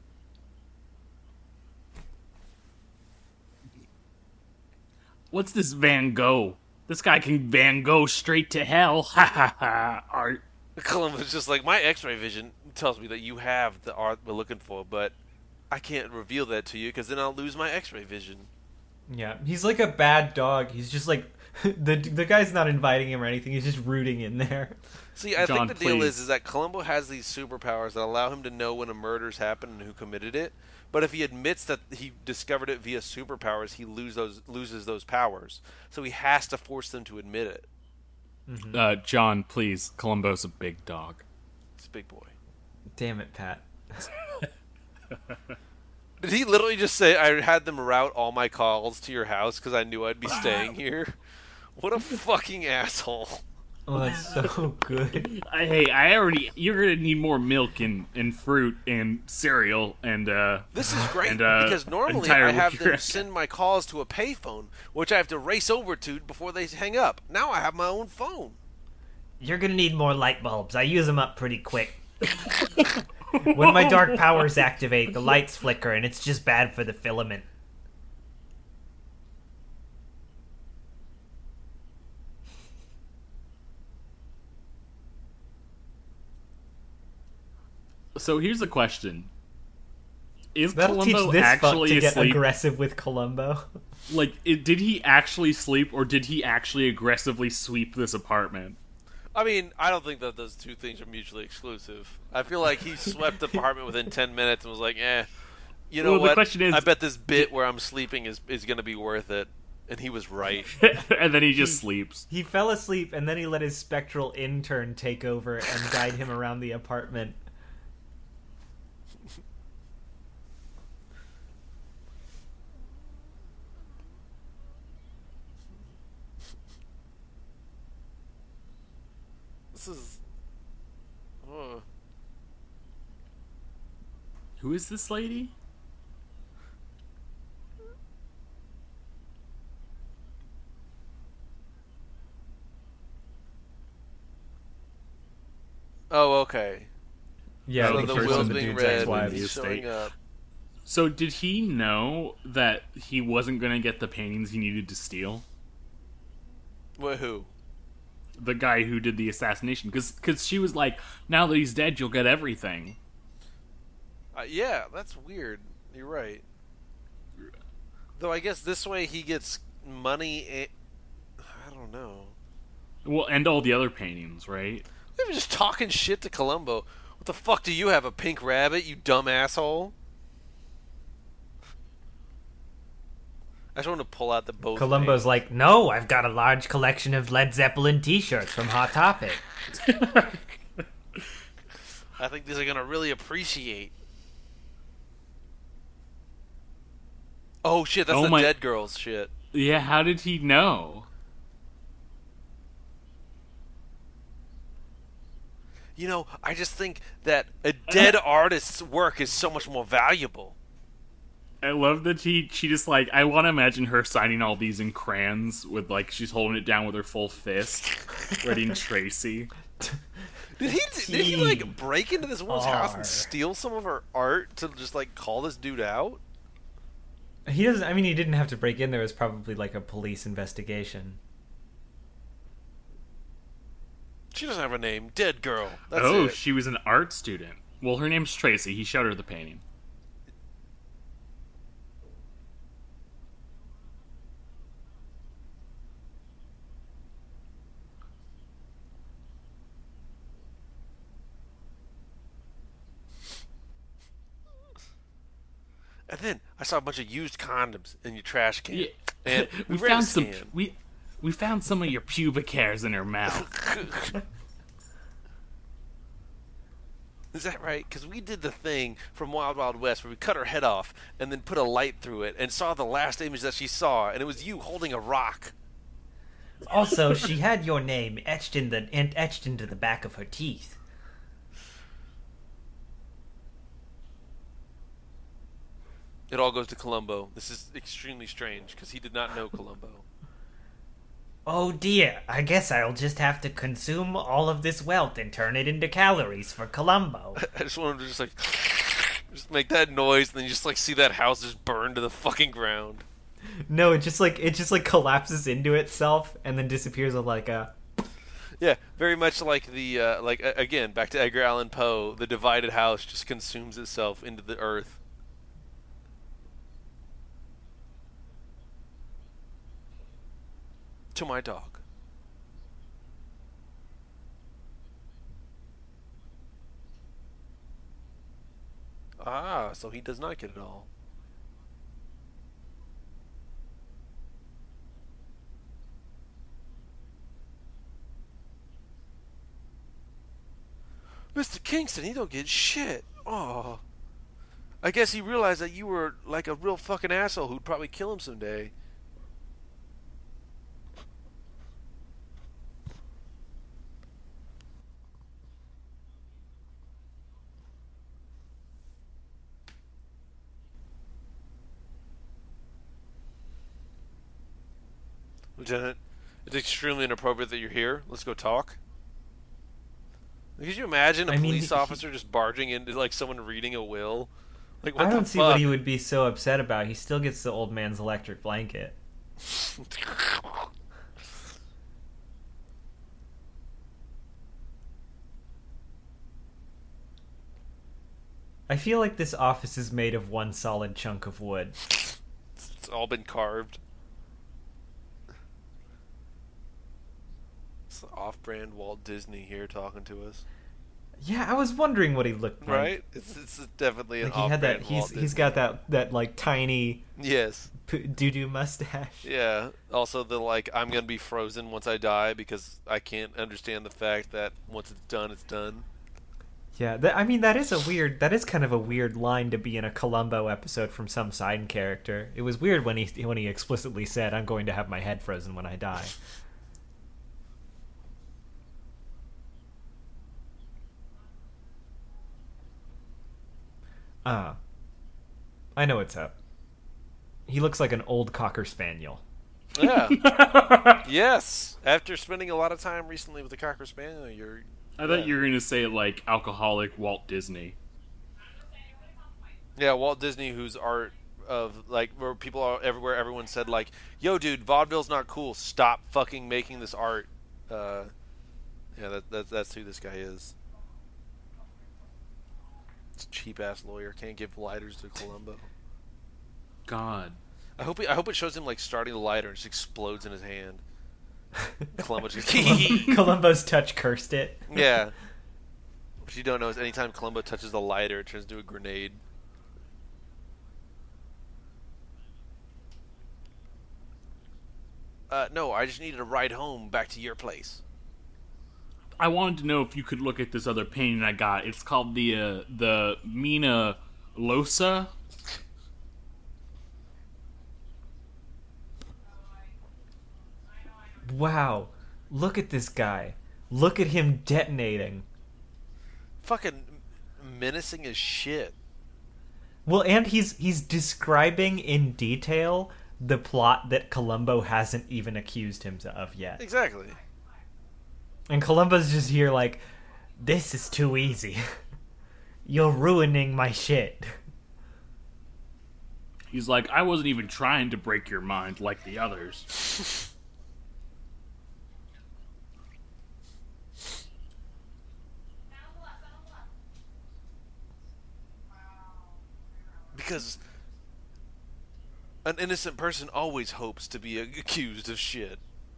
What's this Van Gogh? This guy can Van Gogh straight to hell. Ha ha ha. Art. Columbo's just like, my X-ray vision tells me that you have the art we're looking for, but I can't reveal that to you because then I'll lose my X-ray vision. Yeah, he's like a bad dog. He's just like the the guy's not inviting him or anything. He's just rooting in there. See, I John, think the deal please. is is that Columbo has these superpowers that allow him to know when a murder's happened and who committed it. But if he admits that he discovered it via superpowers, he lose those loses those powers. So he has to force them to admit it. Uh, John, please. Columbo's a big dog. It's a big boy. Damn it, Pat. Did he literally just say, I had them route all my calls to your house because I knew I'd be staying here? What a fucking asshole. Oh, that's so good. I, hey, I already. You're gonna need more milk and, and fruit and cereal and uh. This is great And, uh, because normally entire I have them liquor. send my calls to a payphone, which I have to race over to before they hang up. Now I have my own phone. You're gonna need more light bulbs. I use them up pretty quick. When My dark powers activate, the lights flicker, and it's just bad for the filament. So here's the question: Is That'll Columbo teach this fuck actually to get asleep? aggressive with Columbo. Like, it, did he actually sleep, or did he actually aggressively sweep this apartment? I mean, I don't think that those two things are mutually exclusive. I feel like he swept the apartment within ten minutes and was like, eh, you know Well, the what? question is- I bet this bit where I'm sleeping is, is going to be worth it. And he was right. And then he just sleeps. He fell asleep and then he let his spectral intern take over and guide him around the apartment. This is... Uh, Who is this lady? oh, okay. Yeah, Oh, So the, the first will's one, the being dude's read, ex-wife. he's showing up. So did he know that he wasn't going to get the paintings he needed to steal? What, who? The guy who did the assassination, because she was like, now that he's dead, you'll get everything. Uh, yeah, that's weird. You're right. Though I guess this way he gets money. And... I don't know. Well, and all the other paintings, right? They were just talking shit to Columbo. What the fuck do you have, a pink rabbit, you dumb asshole? I just want to pull out the both. Columbo's paintings. like, no, I've got a large collection of Led Zeppelin t-shirts from Hot Topic. I think these are gonna really appreciate. Oh shit, that's Oh the my- Dead Girls shit. Yeah, how did he know? You know, I just think that a dead artist's work is so much more valuable. I love that he she just like I want to imagine her signing all these in crayons with like she's holding it down with her full fist, writing Tracy. Did he did he like T break into this woman's house R. and steal some of her art to just like call this dude out? He doesn't. I mean, he didn't have to break in. There was probably like a police investigation. She doesn't have a name. Dead girl. That's oh, it. she was an art student. Well, her name's Tracy. He showed her the painting. And then I saw a bunch of used condoms in your trash can. Yeah. And we we ran a found some scan. we we found some of your pubic hairs in her mouth. Is that right? Because we did the thing from Wild Wild West where we cut her head off and then put a light through it and saw the last image that she saw, and it was you holding a rock. Also, she had your name etched in the and etched into the back of her teeth. It all goes to Columbo. This is extremely strange because he did not know Columbo. Oh dear, I guess I'll just have to consume all of this wealth and turn it into calories for Columbo. I just wanted to just like just make that noise and then you just like see that house just burn to the fucking ground. No, it just like it just like collapses into itself and then disappears with like a. Yeah, very much like the uh, like uh, again back to Edgar Allan Poe. The divided house just consumes itself into the earth. To my dog. Ah, so he does not get it all. Mister Kingston, he don't get shit. Oh. I guess he realized that you were like a real fucking asshole who'd probably kill him someday. Lieutenant, it's extremely inappropriate that you're here. Let's go talk. Could you imagine a I mean, police he- officer just barging into like someone reading a will? Like what I the don't see fuck? what he would be so upset about. He still gets the old man's electric blanket. I feel like this office is made of one solid chunk of wood. It's all been carved. It's off-brand Walt Disney here talking to us, Yeah, I was wondering what he looked like. right? It's, it's definitely an Like he had off-brand that. Walt He's Disney. he's got that that like tiny Yes. doo doo mustache. Yeah. Also, the like, I'm gonna be frozen once I die because I can't understand the fact that once it's done, it's done. Yeah, that, I mean that is a weird. That is kind of a weird line to be in a Columbo episode from some side character. It was weird when he when he explicitly said, "I'm going to have my head frozen when I die." Ah, I know what's up. He looks like an old cocker spaniel. Yeah. Yes. After spending a lot of time recently with the Cocker Spaniel, you're. I thought you were gonna say like alcoholic Walt Disney. Yeah, Walt Disney, whose art of like where people are everywhere, everyone said like, "Yo, dude, vaudeville's not cool. Stop fucking making this art." Uh, yeah, that, that that's who this guy is. It's a cheap ass lawyer. Can't give lighters to Columbo. God. I hope he, I hope it shows him like starting the lighter and it just explodes in his hand. Columbo just Columbo's touch cursed it. Yeah. What you don't know is anytime Columbo touches the lighter, it turns into a grenade. Uh, no, I just needed a ride home back to your place. I wanted to know if you could look at this other painting I got. It's called the uh, the Mina Losa. Wow. Look at this guy. Look at him detonating. Fucking menacing as shit. Well, and he's he's describing in detail the plot that Columbo hasn't even accused him of yet. Exactly. And Columbo's just here like, this is too easy. You're ruining my shit. He's like, I wasn't even trying to break your mind like the others. Because an innocent person always hopes to be accused of shit.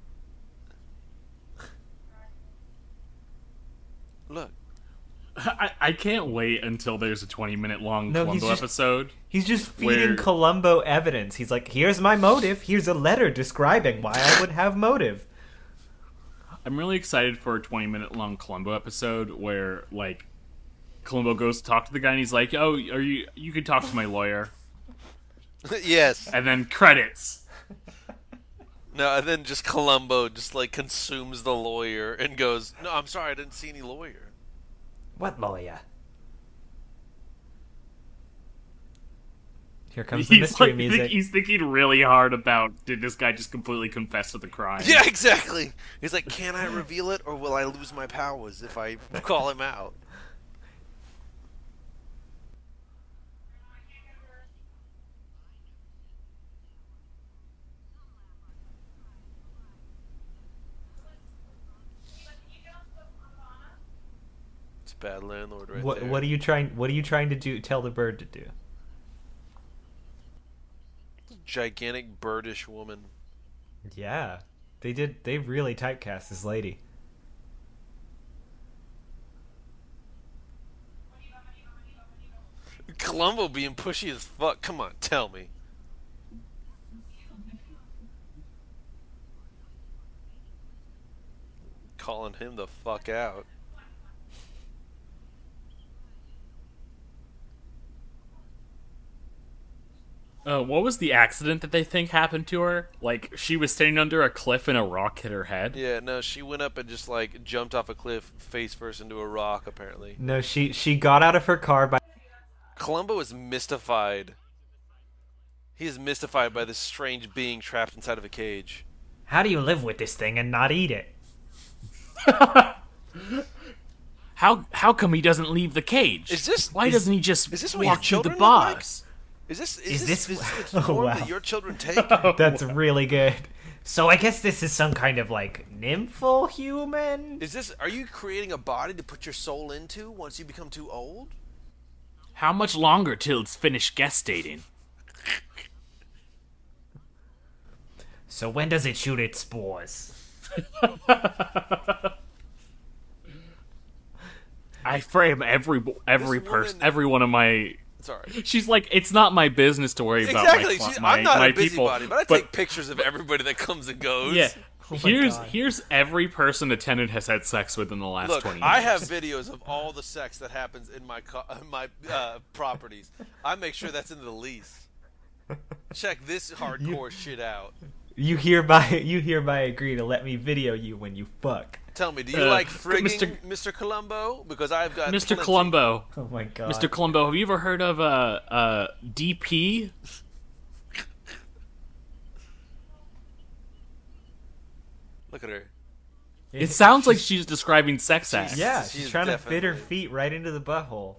Look. I, I can't wait until there's a twenty minute long No, Columbo he's just- episode. He's just feeding Where- Columbo evidence. He's like, here's my motive. Here's a letter describing why I would have motive. I'm really excited for a twenty minute long Columbo episode where, like, Columbo goes to talk to the guy and he's like, oh, are you, you can talk to my lawyer. Yes. And then credits. No, and then just Columbo just like consumes the lawyer and goes, "No, I'm sorry, I didn't see any lawyer." What lawyer? Here comes the He's, mystery like, music. think, he's thinking really hard about, did this guy just completely confess to the crime? Yeah, exactly. He's like, "Can I reveal it, or will I lose my powers if I call him out?" It's a bad landlord right what there. what are you trying what are you trying to do tell the bird to do? Gigantic birdish woman. Yeah. They did they really typecast this lady. Columbo being pushy as fuck. Come on, tell me. Calling him the fuck out. Uh, what was the accident that they think happened to her? Like, she was standing under a cliff and a rock hit her head? Yeah, no, she went up and just like jumped off a cliff face first into a rock, apparently. No, she she got out of her car by Columbo is mystified. He is mystified by this strange being trapped inside of a cage. How do you live with this thing and not eat it? How how come he doesn't leave the cage? Is this- Why is- doesn't he just is this what walk your through the children look like? bars? Is this is, Is this, this- is this Oh, the form wow. that your children take? That's really good. So I guess this is some kind of like nymphal human? Is this? Are you creating a body to put your soul into once you become too old? How much longer till it's finished gestating? So when does it shoot its spores? I frame every every This person, woman- every one of my. Sorry. She's like, it's not my business to worry Exactly. about my, She's- my, I'm not my a people. busybody, but I take pictures of everybody that comes and goes. Yeah. my here's God. here's every person a tenant has had sex with in the last Look, twenty years. I have videos of all the sex that happens in my co- my uh, properties. I make sure that's in the lease. Check this hardcore shit out. You hereby you hereby agree to let me video you when you fuck. Tell me, do you Uh, like frigging Mister Mister Columbo? Because I've got Mister plenty. Columbo. Oh my god. Mister Columbo, have you ever heard of uh, uh, D P? Look at her. It sounds like she's describing sex acts. Yeah, She she's is trying to fit her definitely- feet right into the butthole.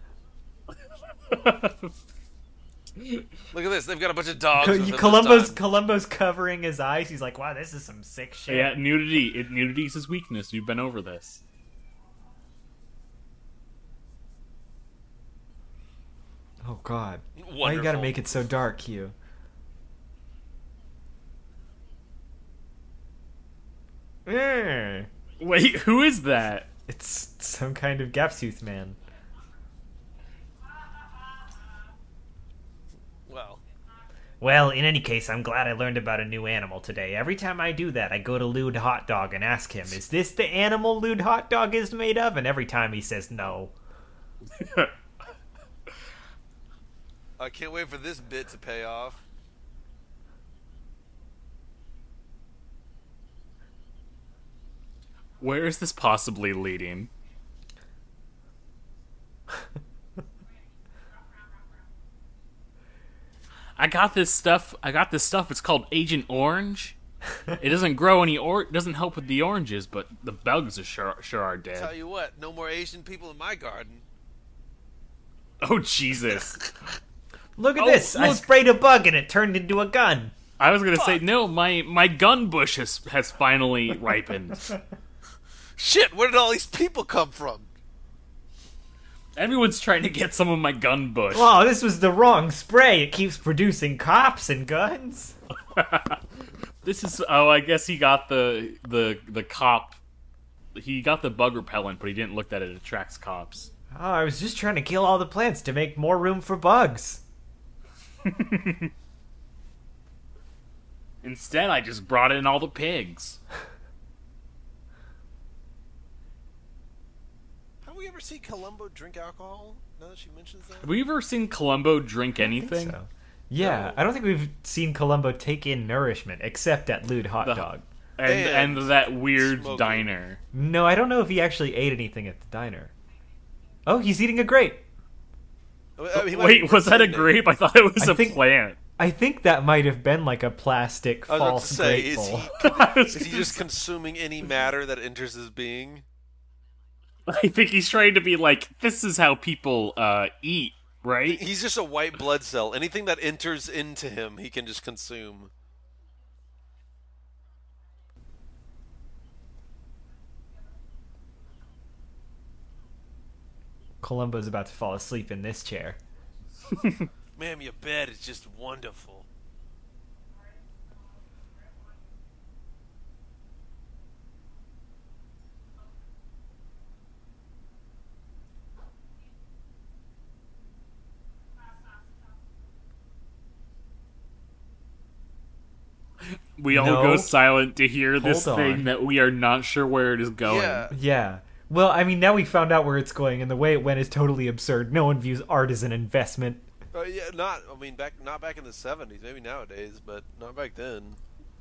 Look at this. They've got a bunch of dogs. Co- with them this Columbo's time. Columbo's covering his eyes. He's like, "Wow, this is some sick shit." Yeah, nudity. It, nudity is his weakness. You've been over this. Oh God, why you Wonderful. gotta make it so dark, Hugh? Eh, Wait, who is that? It's some kind of Gaptooth man. Well, Well, in any case, I'm glad I learned about a new animal today. Every time I do that, I go to Lewd Hot Dog and ask him, is this the animal Lewd Hot Dog is made of? And every time he says no. I can't wait for this bit to pay off. Where is this possibly leading? I got this stuff. I got this stuff. It's called Agent Orange. It doesn't grow any or doesn't help with the oranges, but the bugs are sure, sure are Tell dead. you what, no more Asian people in my garden. Oh Jesus! Look at Oh, this! I look. sprayed a bug and it turned into a gun. I was gonna say no. My my gun bush has has finally ripened. Shit, where did all these people come from? Everyone's trying to get some of my gun bush. Oh, this was the wrong spray. It keeps producing cops and guns. This is oh, I guess he got the the the cop. He got the bug repellent, but he didn't look that it attracts cops. Oh, I was just trying to kill all the plants to make more room for bugs. Instead, I just brought in all the pigs. Have we ever seen Columbo drink alcohol? Now that she mentions that. Have we ever seen Columbo drink anything? So, yeah, No. I don't think we've seen Columbo take in nourishment except at Lewd Hot The- Dog. And, And and that weird smoking. diner. No, I don't know if he actually ate anything at the diner. Oh, he's eating a grape. I mean, he might be Wait, was that a pretending. grape? I thought it was I a think- plant. I think that might have been like a plastic I was about false to say, grape is bowl. he, I was is he gonna just consuming any matter that enters his being? I think he's trying to be like, this is how people uh, eat, right? He's just a white blood cell. Anything that enters into him, he can just consume. Columbo's about to fall asleep in this chair. Ma'am, your bed is just wonderful. We all No. go silent to hear this Hold thing on. that we are not sure where it is going. Yeah. Yeah. Well, I mean, now we found out where it's going, and the way it went is totally absurd. No one views art as an investment. Uh, yeah, not. I mean, back not back in the seventies. Maybe nowadays, but not back then.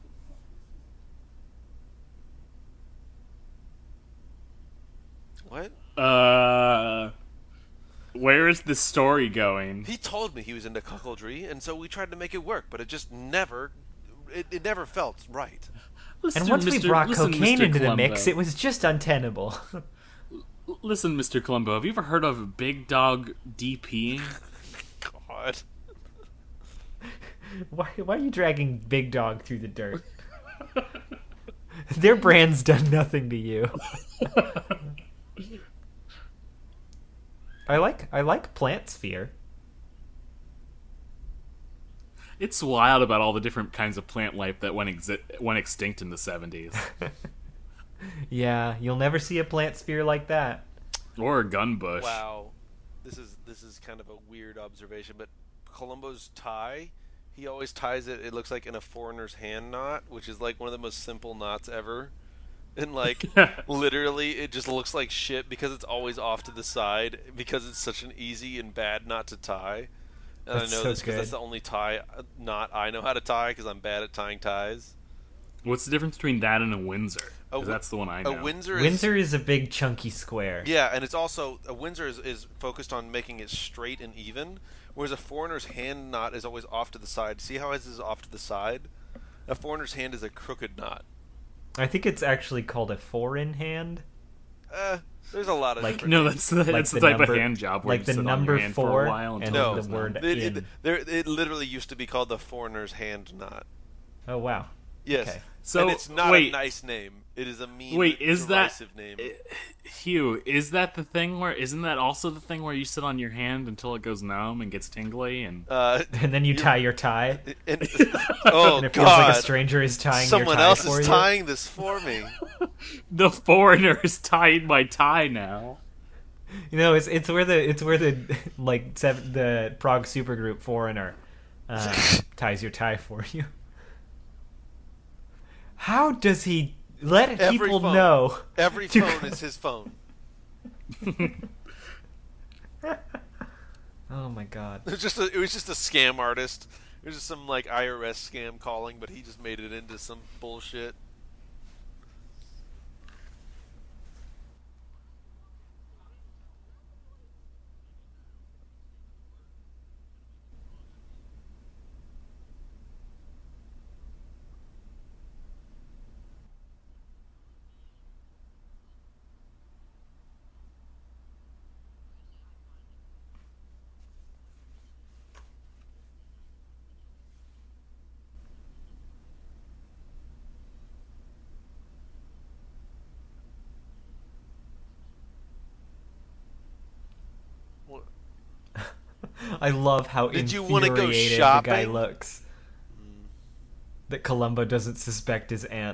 What? Uh, where is the story going? He told me he was into cuckoldry, and so we tried to make it work, but it just never. It, it never felt right. Listen, And once we Mister brought listen, cocaine Mister into the Columbo. mix, it was just untenable. Listen, Mister Columbo, have you ever heard of Big Dog DPing? God. why, why are you dragging Big Dog through the dirt? Their brand's done nothing to you. I like I like Plant Sphere. It's wild about all the different kinds of plant life that went exi- went extinct in the seventies. Yeah, you'll never see a Plant Sphere like that. Or a gun bush. Wow. This is this is kind of a weird observation, but Columbo's tie, he always ties it. It looks like in a foreigner's hand knot, which is like one of the most simple knots ever. And like literally, it just looks like shit because it's always off to the side because it's such an easy and bad knot to tie. And That's I know so this because that's good. the only tie uh, knot I know how to tie because I'm bad at tying ties. What's the difference between that and a Windsor? 'Cause A Wi- that's the one I know. A Windsor is Windsor is a big chunky square. yeah, and it's also a Windsor is, is focused on making it straight and even, whereas a foreigner's hand knot is always off to the side. See how his is off to the side? A foreigner's hand is a crooked knot. I think it's actually called a four-in hand. Uh, there's a lot of Like- different No, names. that's the, Like that's the, the type number- of hand job where like you the sit number on your hand for four a while and until No. it goes the numb. word It, it, in. there, it literally used to be called the foreigner's hand knot. Oh wow. Yes. Okay. So and it's not wait, a nice name. It is a mean, wait, is that derisive name. Hugh? Is that the thing where? Isn't that also the thing where you sit on your hand until it goes numb and gets tingly and? Uh, And then you tie your tie, and, oh and it feels God! like a stranger is tying Someone your tie else for is you. tying this for me. The foreigner is tying my tie now. You know, it's it's where the it's where the like seven, the Prague supergroup Foreigner uh, ties your tie for you. How does he let Every people phone. know? Every to phone go- is his phone. Oh my god. It was just a, it was just a scam artist. It was just some like I R S scam calling, but he just made it into some bullshit. What? I love how Did you wanna go infuriated the guy shopping? looks. That Columbo doesn't suspect his aunt.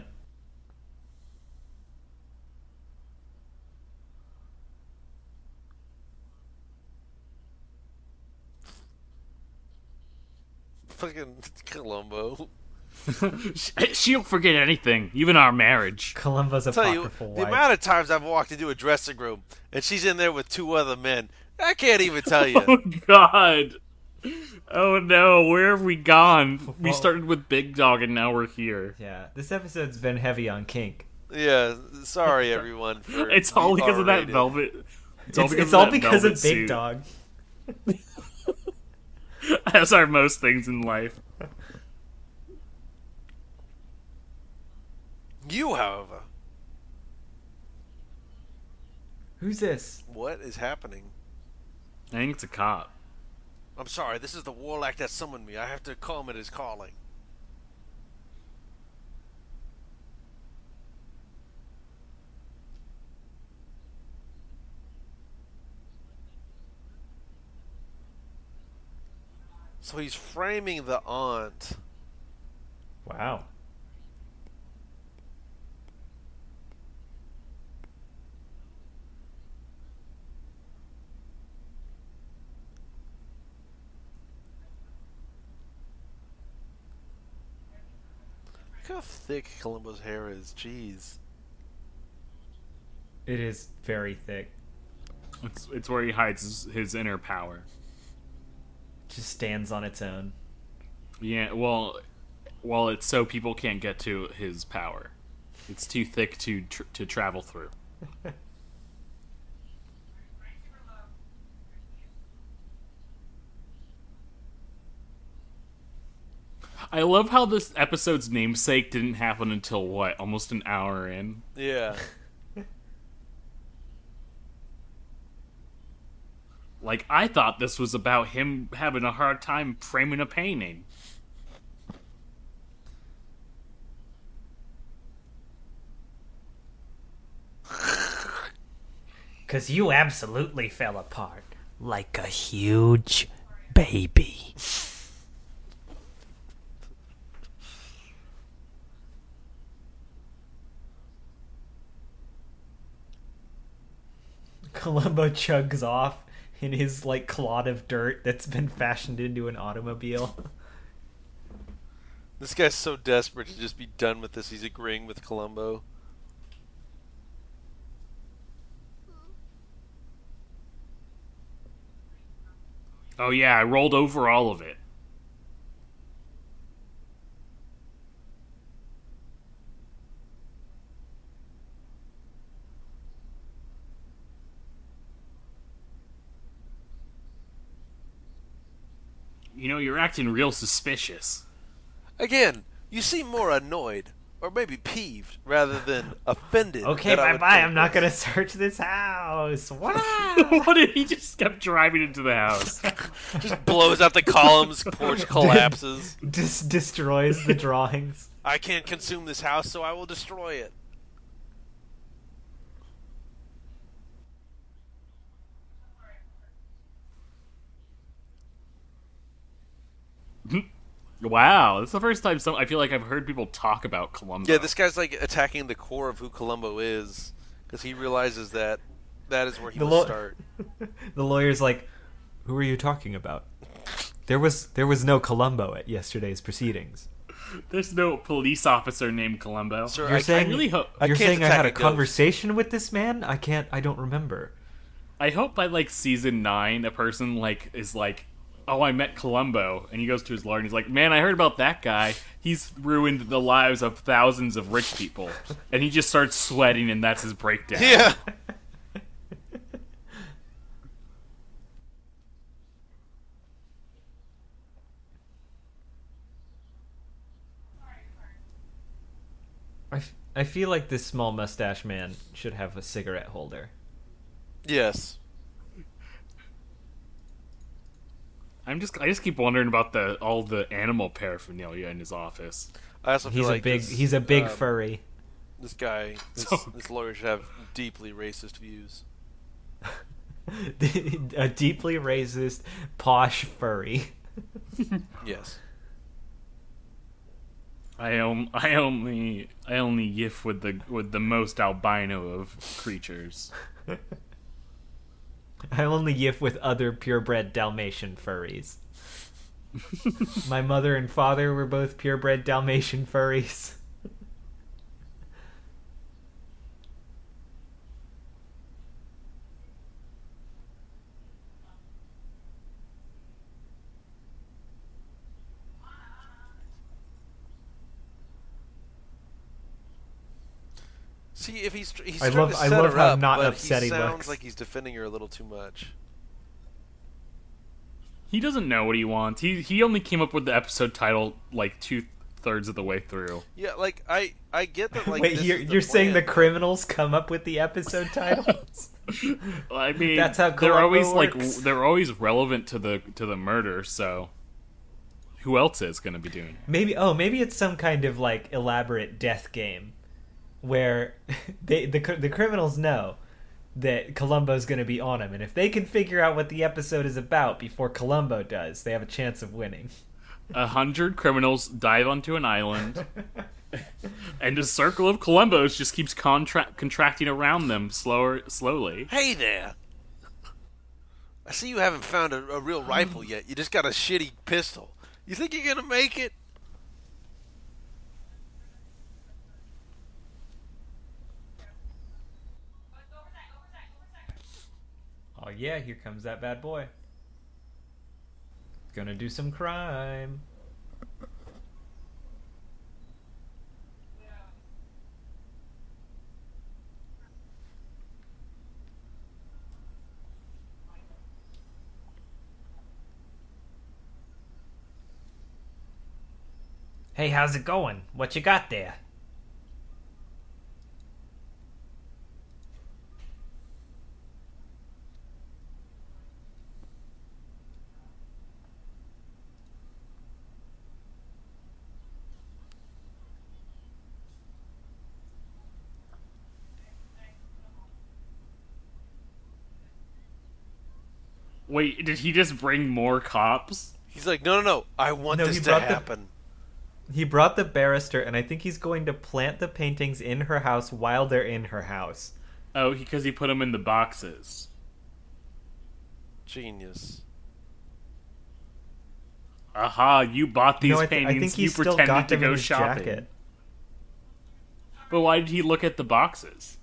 Fucking Columbo. She'll forget anything, even our marriage. Columbo's Tell you, apocryphal the wife. amount of times I've walked into a dressing room and she's in there with two other men, I can't even tell you. Oh God. Oh no, where have we gone? We Well- started with Big Dog and now we're here. Yeah, this episode's been heavy on kink. Yeah, sorry everyone. For It's all the because of that R-rated. velvet. It's all It's, because, it's all of, that because of velvet Big suit. Dog. As are most things in life. You, however, Who's this? what is happening? I think it's a cop. I'm sorry, this is the warlock that summoned me. I have to come at his calling. So he's framing the aunt. Wow. Look how thick Columbo's hair is. Jeez. It is very thick. It's it's where he hides his, his inner power. Just stands on its own. Yeah, well, well, it's so people can't get to his power. It's too thick to tr- to travel through. I love how this episode's namesake didn't happen until what, almost an hour in. Yeah. Like, I thought this was about him having a hard time framing a painting. Cause you absolutely fell apart like a huge baby. Columbo chugs off in his like clod of dirt that's been fashioned into an automobile. This guy's so desperate to just be done with this. He's agreeing with Columbo. Oh yeah, I rolled over all of it. You know, you're acting real suspicious. Again, you seem more annoyed. or maybe peeved rather than offended. Okay, that I bye would bye. think I'm not this. gonna search this house. Wow. What if he just kept driving into the house? Just blows out the columns, porch collapses. Dis- destroys the drawings. I can't consume this house, so I will destroy it. Wow, that's the first time some I feel like I've heard people talk about Columbo. Yeah, this guy's like attacking the core of who Columbo is because he realizes that that is where he The will law- start. The lawyer's like, "Who are you talking about? There was there was no Columbo at yesterday's proceedings. There's no police officer named Columbo. Sir, You're I, saying I really hope I you're can't saying I had a attack a ghost. conversation with this man? I can't. I don't remember." I hope by like season nine, a person like is like, "Oh, I met Columbo," and he goes to his lawyer and he's like, "Man, I heard about that guy. He's ruined the lives of thousands of rich people," and he just starts sweating, and that's his breakdown. yeah. I, f- I feel like this small mustache man should have a cigarette holder. Yes. I'm just I just keep wondering about the all the animal paraphernalia in his office. I also feel He's like a big this, he's a big um, furry. This guy, this, So- this lawyer should have deeply racist views. A deeply racist posh furry. Yes. I om- I only I only yiff with the with the most albino of creatures. I only yiff with other purebred Dalmatian furries. My mother and father were both purebred Dalmatian furries. See, if he's he's I trying love- to I set love her how up, not but upset he he sounds looks. like he's defending her a little too much. He doesn't know what he wants. He he only came up with the episode title like two thirds of the way through. Yeah, like I I get that. Like Wait, this you're, is the you're saying the plan. criminals come up with the episode titles? I mean, That's how they're Columbo always like works. w- they're always relevant to the to the murder. So who else is going to be doing it? Maybe oh maybe it's some kind of like elaborate death game where they the the criminals know that Columbo's going to be on him, and if they can figure out what the episode is about before Columbo does, they have a chance of winning. A hundred criminals dive onto an island, and a circle of Columbos just keeps contra- contracting around them slower, slowly. Hey there. I see you haven't found a, a real rifle yet. You just got a shitty pistol. You think you're gonna make it? Oh yeah, here comes that bad boy. Gonna do some crime. Hey, how's it going? What you got there? Wait, did he just bring more cops? He's like, no, no, no. I want No, this he to brought the- happen. He brought the barrister, and I think he's going to plant the paintings in her house while they're in her house. Oh, because he put them in the boxes. Genius. Aha! You bought these no, I, th- paintings. I think he you still pretended got to them go in his shopping. jacket. But why did he look at the boxes?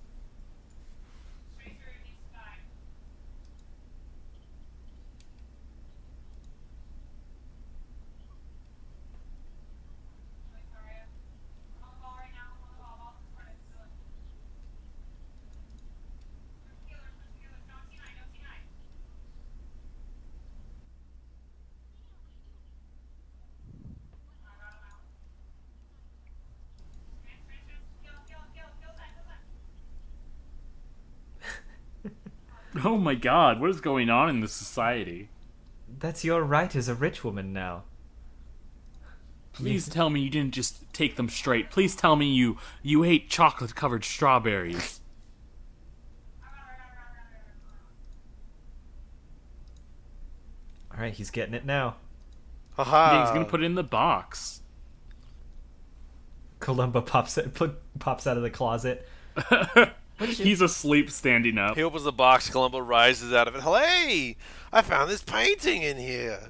Oh my god, what is going on in this society? That's your right as a rich woman now. Please tell me you didn't just take them straight. Please tell me you you ate chocolate covered strawberries. All right, he's getting it now. Haha. Yeah, he's gonna put it in the box. Columbo pops it, put, pops out of the closet. He's asleep standing up. He opens the box. Columbo rises out of it. Hey, I found this painting in here.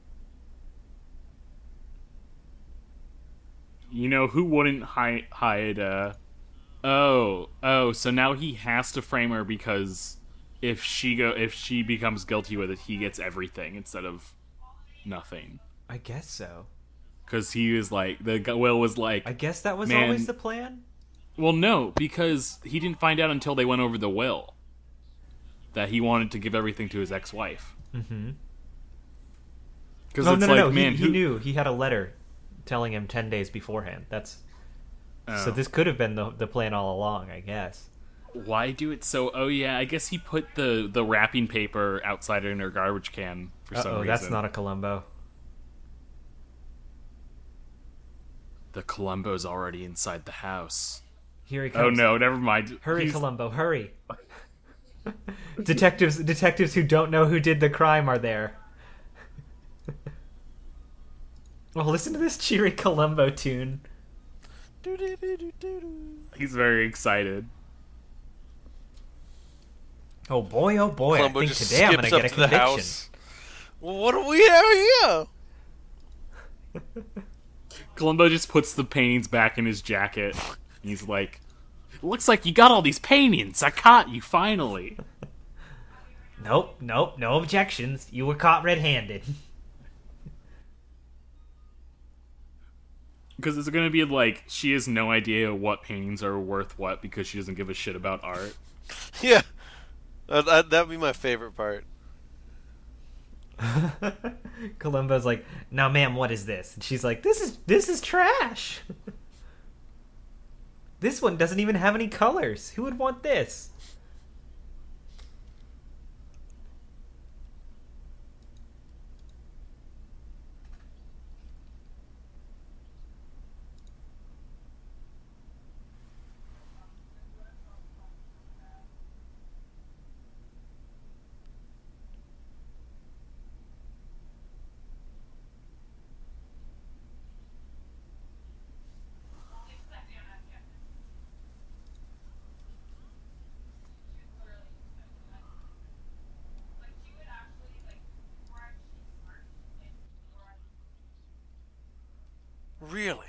You know, who wouldn't hide, hide uh... Oh, oh, so now he has to frame her because if she go if she becomes guilty with it, he gets everything instead of nothing. I guess so. Because he was like, the Will was like... I guess that was Man. always the plan? Well, no, because he didn't find out until they went over the will that he wanted to give everything to his ex-wife. Mm-hmm. Because No, it's no, no, like, no. man, he, who... he knew. He had a letter telling him ten days beforehand. That's Oh. So this could have been the, the plan all along, I guess. Why do it so... Oh, yeah, I guess he put the, the wrapping paper outside in her garbage can for some Uh-oh, reason. that's not a Columbo. The Columbo's already inside the house. Here he comes. Oh, no, never mind. Hurry, He's- Columbo, hurry. detectives detectives who don't know who did the crime are there. Well, listen to this cheery Columbo tune. He's very excited. Oh boy, oh boy, Columbo I think just today I'm gonna skips get a up to the conviction. house. Well, what do we have here? Columbo just puts the paintings back in his jacket. He's like, looks like you got all these paintings. I caught you, finally. Nope, nope, no objections. You were caught red-handed. Because it's going to be like, she has no idea what paintings are worth what because she doesn't give a shit about art. Yeah, uh, that that'd be my favorite part. Columbo's like, now ma'am, what is this? And she's like, this is this is trash. This one doesn't even have any colors. Who would want this? Really?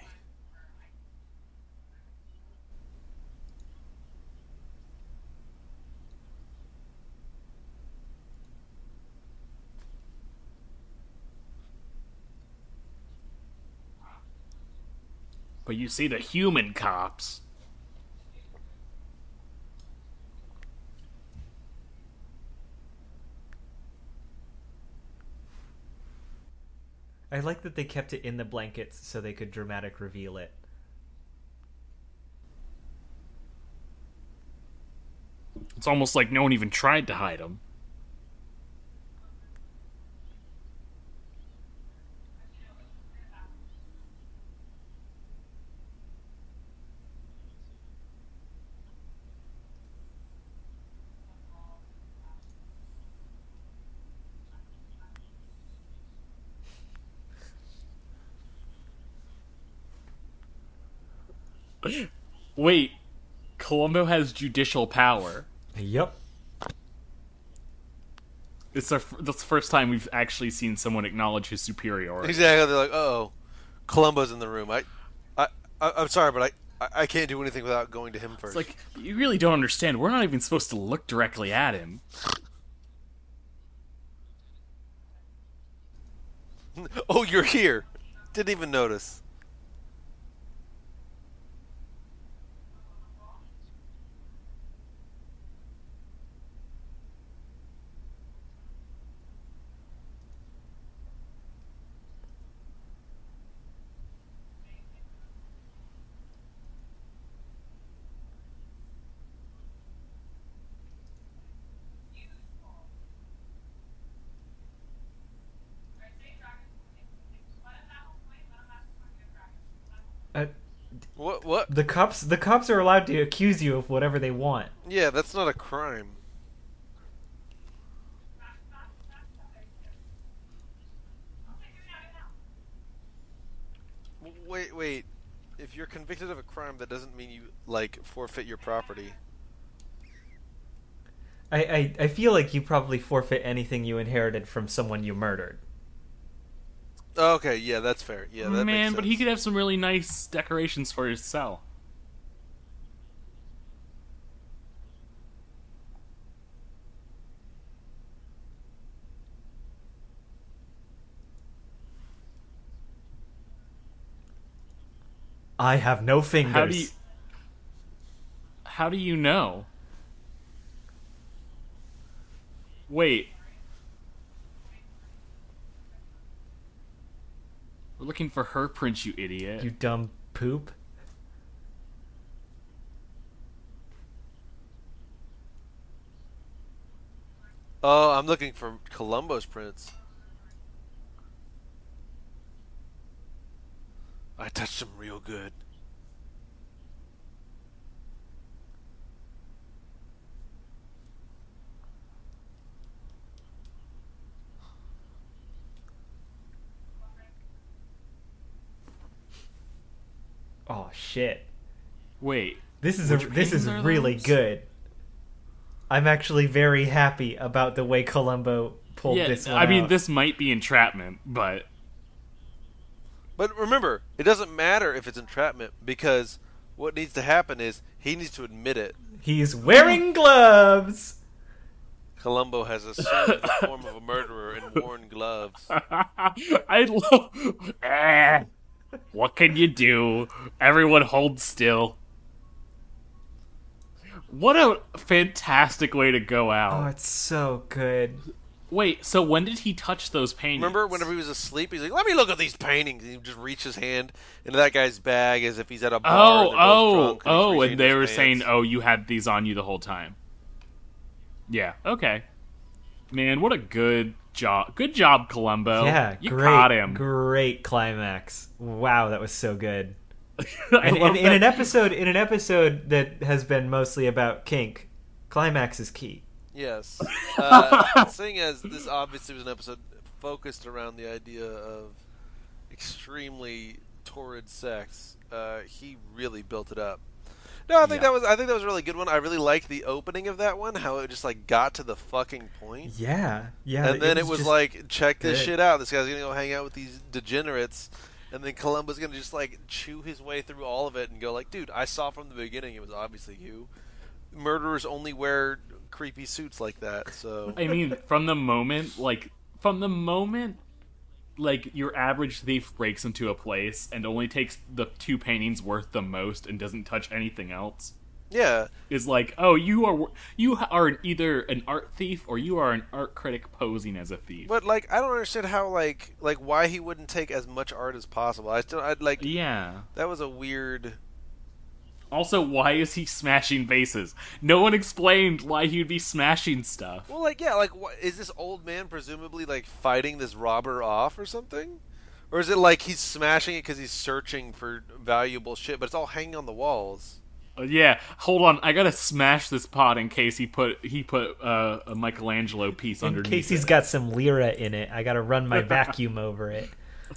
But you see the human cops. I like that they kept it in the blankets so they could dramatic reveal it. It's almost like no one even tried to hide them. Wait, Columbo has judicial power. Yep. It's our, that's the first time we've actually seen someone acknowledge his superiority. Exactly. They're like, oh, Columbo's in the room. I, I, I I'm sorry, but I, I, I can't do anything without going to him first. It's like, you really don't understand. We're not even supposed to look directly at him. Oh, you're here. Didn't even notice. What? What? The cops the cops are allowed to accuse you of whatever they want. Yeah, that's not a crime. Wait, wait. If you're convicted of a crime, that doesn't mean you like forfeit your property. I, I, I feel like you probably forfeit anything you inherited from someone you murdered. Okay, yeah, that's fair. Yeah, that makes Man, sense. but he could have some really nice decorations for his cell. I have no fingers. How do you? How do you know? Wait. We're looking for her prints, you idiot. You dumb poop. Oh, I'm looking for Columbo's prints. I touched him real good. Oh shit. Wait. This is a, Which this is paintings are really those? good. I'm actually very happy about the way Columbo pulled Yeah, this one I mean, out. this might be entrapment, but But remember, it doesn't matter if it's entrapment because what needs to happen is he needs to admit it. He's wearing gloves. Columbo has assumed the form of a murderer and worn gloves. I love. Eh, what can you do? Everyone hold still. What a fantastic way to go Oh, out. it's so good. Wait, so when did he touch those paintings? Remember whenever he was asleep, he's like, "Let me look at these paintings." And he just reached his hand into that guy's bag as if he's at a bar. Oh, and they're both oh, drunk, and he's oh, reaching and they into were his saying, pants. oh, you had these on you the whole time. Yeah, okay. Man, what a good job. Good job, Columbo. Yeah, you great, caught him. great climax. Wow, that was so good. I And, love and in that. an episode, in an episode that has been mostly about kink, climax is key. Yes. Uh, seeing as this obviously was an episode focused around the idea of extremely torrid sex, uh, he really built it up. No, I think Yeah. that was I think that was a really good one. I really liked the opening of that one, how it just like got to the fucking point. Yeah, yeah. And then it was, just- like, check this good. shit out. This guy's gonna go hang out with these degenerates, and then Columbo's gonna just like chew his way through all of it and go like, dude, I saw from the beginning it was obviously you. Murderers only wear creepy suits like that, so I mean, from the moment, like, from the moment, like, your average thief breaks into a place and only takes the two paintings worth the most and doesn't touch anything else, yeah. is like, oh, you are you are either an art thief or you are an art critic posing as a thief. But like, I don't understand how like like why he wouldn't take as much art as possible. I still I'd like Yeah. that was a weird. Also, why is he smashing vases? No one explained why he'd be smashing stuff. Well, like yeah, like what is this old man presumably like fighting this robber off or something? Or is it like he's smashing it because he's searching for valuable shit, but it's all hanging on the walls? Uh, yeah, hold on. I gotta smash this pot in case he put he put uh, a Michelangelo piece In underneath. case he's it. got some lira in it, I gotta run my vacuum over it.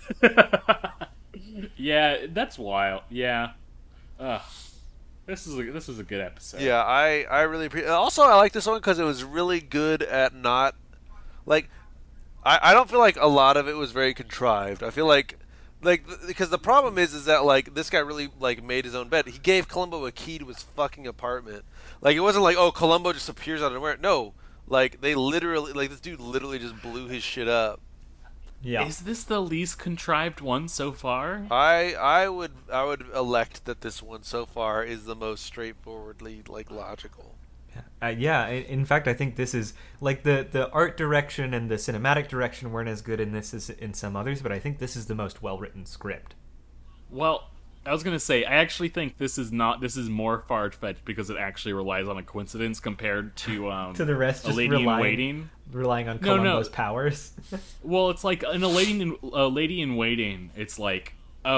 Yeah, that's wild. Yeah. Ugh. This is a, this is a good episode. Yeah, I I really pre- also I like this one because it was really good at not like I I don't feel like a lot of it was very contrived. I feel like like th- because the problem is is that like this guy really like made his own bed. He gave Columbo a key to his fucking apartment. Like it wasn't like oh Columbo just appears out of nowhere. No, like they literally like this dude literally just blew his shit up. Yeah. Is this the least contrived one so far? I I would I would elect that this one so far is the most straightforwardly like logical. Uh, yeah, in, in fact, I think this is like the the art direction and the cinematic direction weren't as good in this as in some others, but I think this is the most well written script. Well, I was gonna say I actually think this is not this is more far fetched because it actually relies on a coincidence compared to um To the rest, a just lady in relying, waiting. relying on No, no. Columbo's powers. Well, it's like in a lady in a lady in waiting. It's like, oh,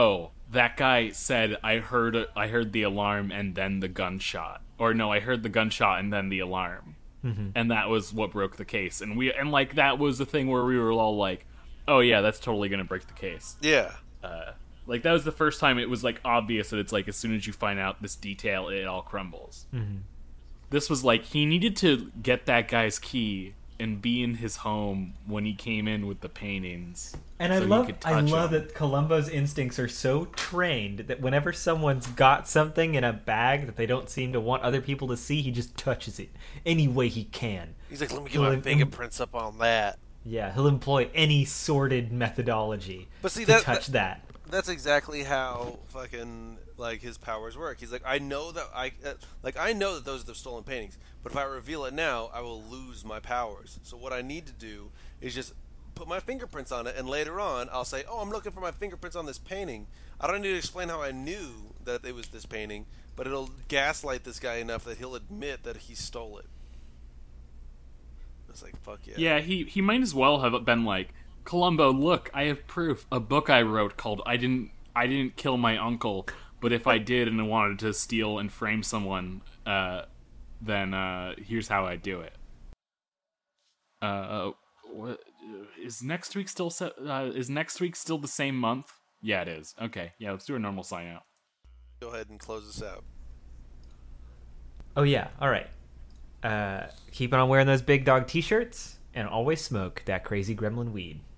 that guy said, I heard I heard the alarm and then the gunshot. Or no, I heard the gunshot and then the alarm. Mm-hmm. And that was what broke the case. And we and like that was the thing where we were all like, oh yeah, that's totally going to break the case. Yeah. Uh, like that was the first time it was like obvious that it's like as soon as you find out this detail, it all crumbles. Mm-hmm. This was like he needed to get that guy's key and be in his home when he came in with the paintings. And so I love I love them. that Columbo's instincts are so trained that whenever someone's got something in a bag that they don't seem to want other people to see, he just touches it any way he can. He's like, let me get He'll my em- fingerprints up on that. Yeah, he'll employ any sordid methodology But see, to that- touch that. That's exactly how fucking like his powers work. He's like, I know that I uh, like I know that those are the stolen paintings, but if I reveal it now, I will lose my powers. So what I need to do is just put my fingerprints on it, and later on, I'll say, "Oh, I'm looking for my fingerprints on this painting." I don't need to explain how I knew that it was this painting, but it'll gaslight this guy enough that he'll admit that he stole it. It's like, fuck yeah. Yeah, he he might as well have been like, Columbo, look, I have proof. A book I wrote called "I didn't I didn't kill my uncle, but if I did and I wanted to steal and frame someone, uh, then uh, here's how I do it." Uh, what is next week still? Se- uh, is next week still the same month? Yeah, it is. Okay, yeah, let's do a normal sign out. Go ahead and close this out. Oh yeah, all right. Uh, keep on wearing those big dog t-shirts and always smoke that crazy gremlin weed.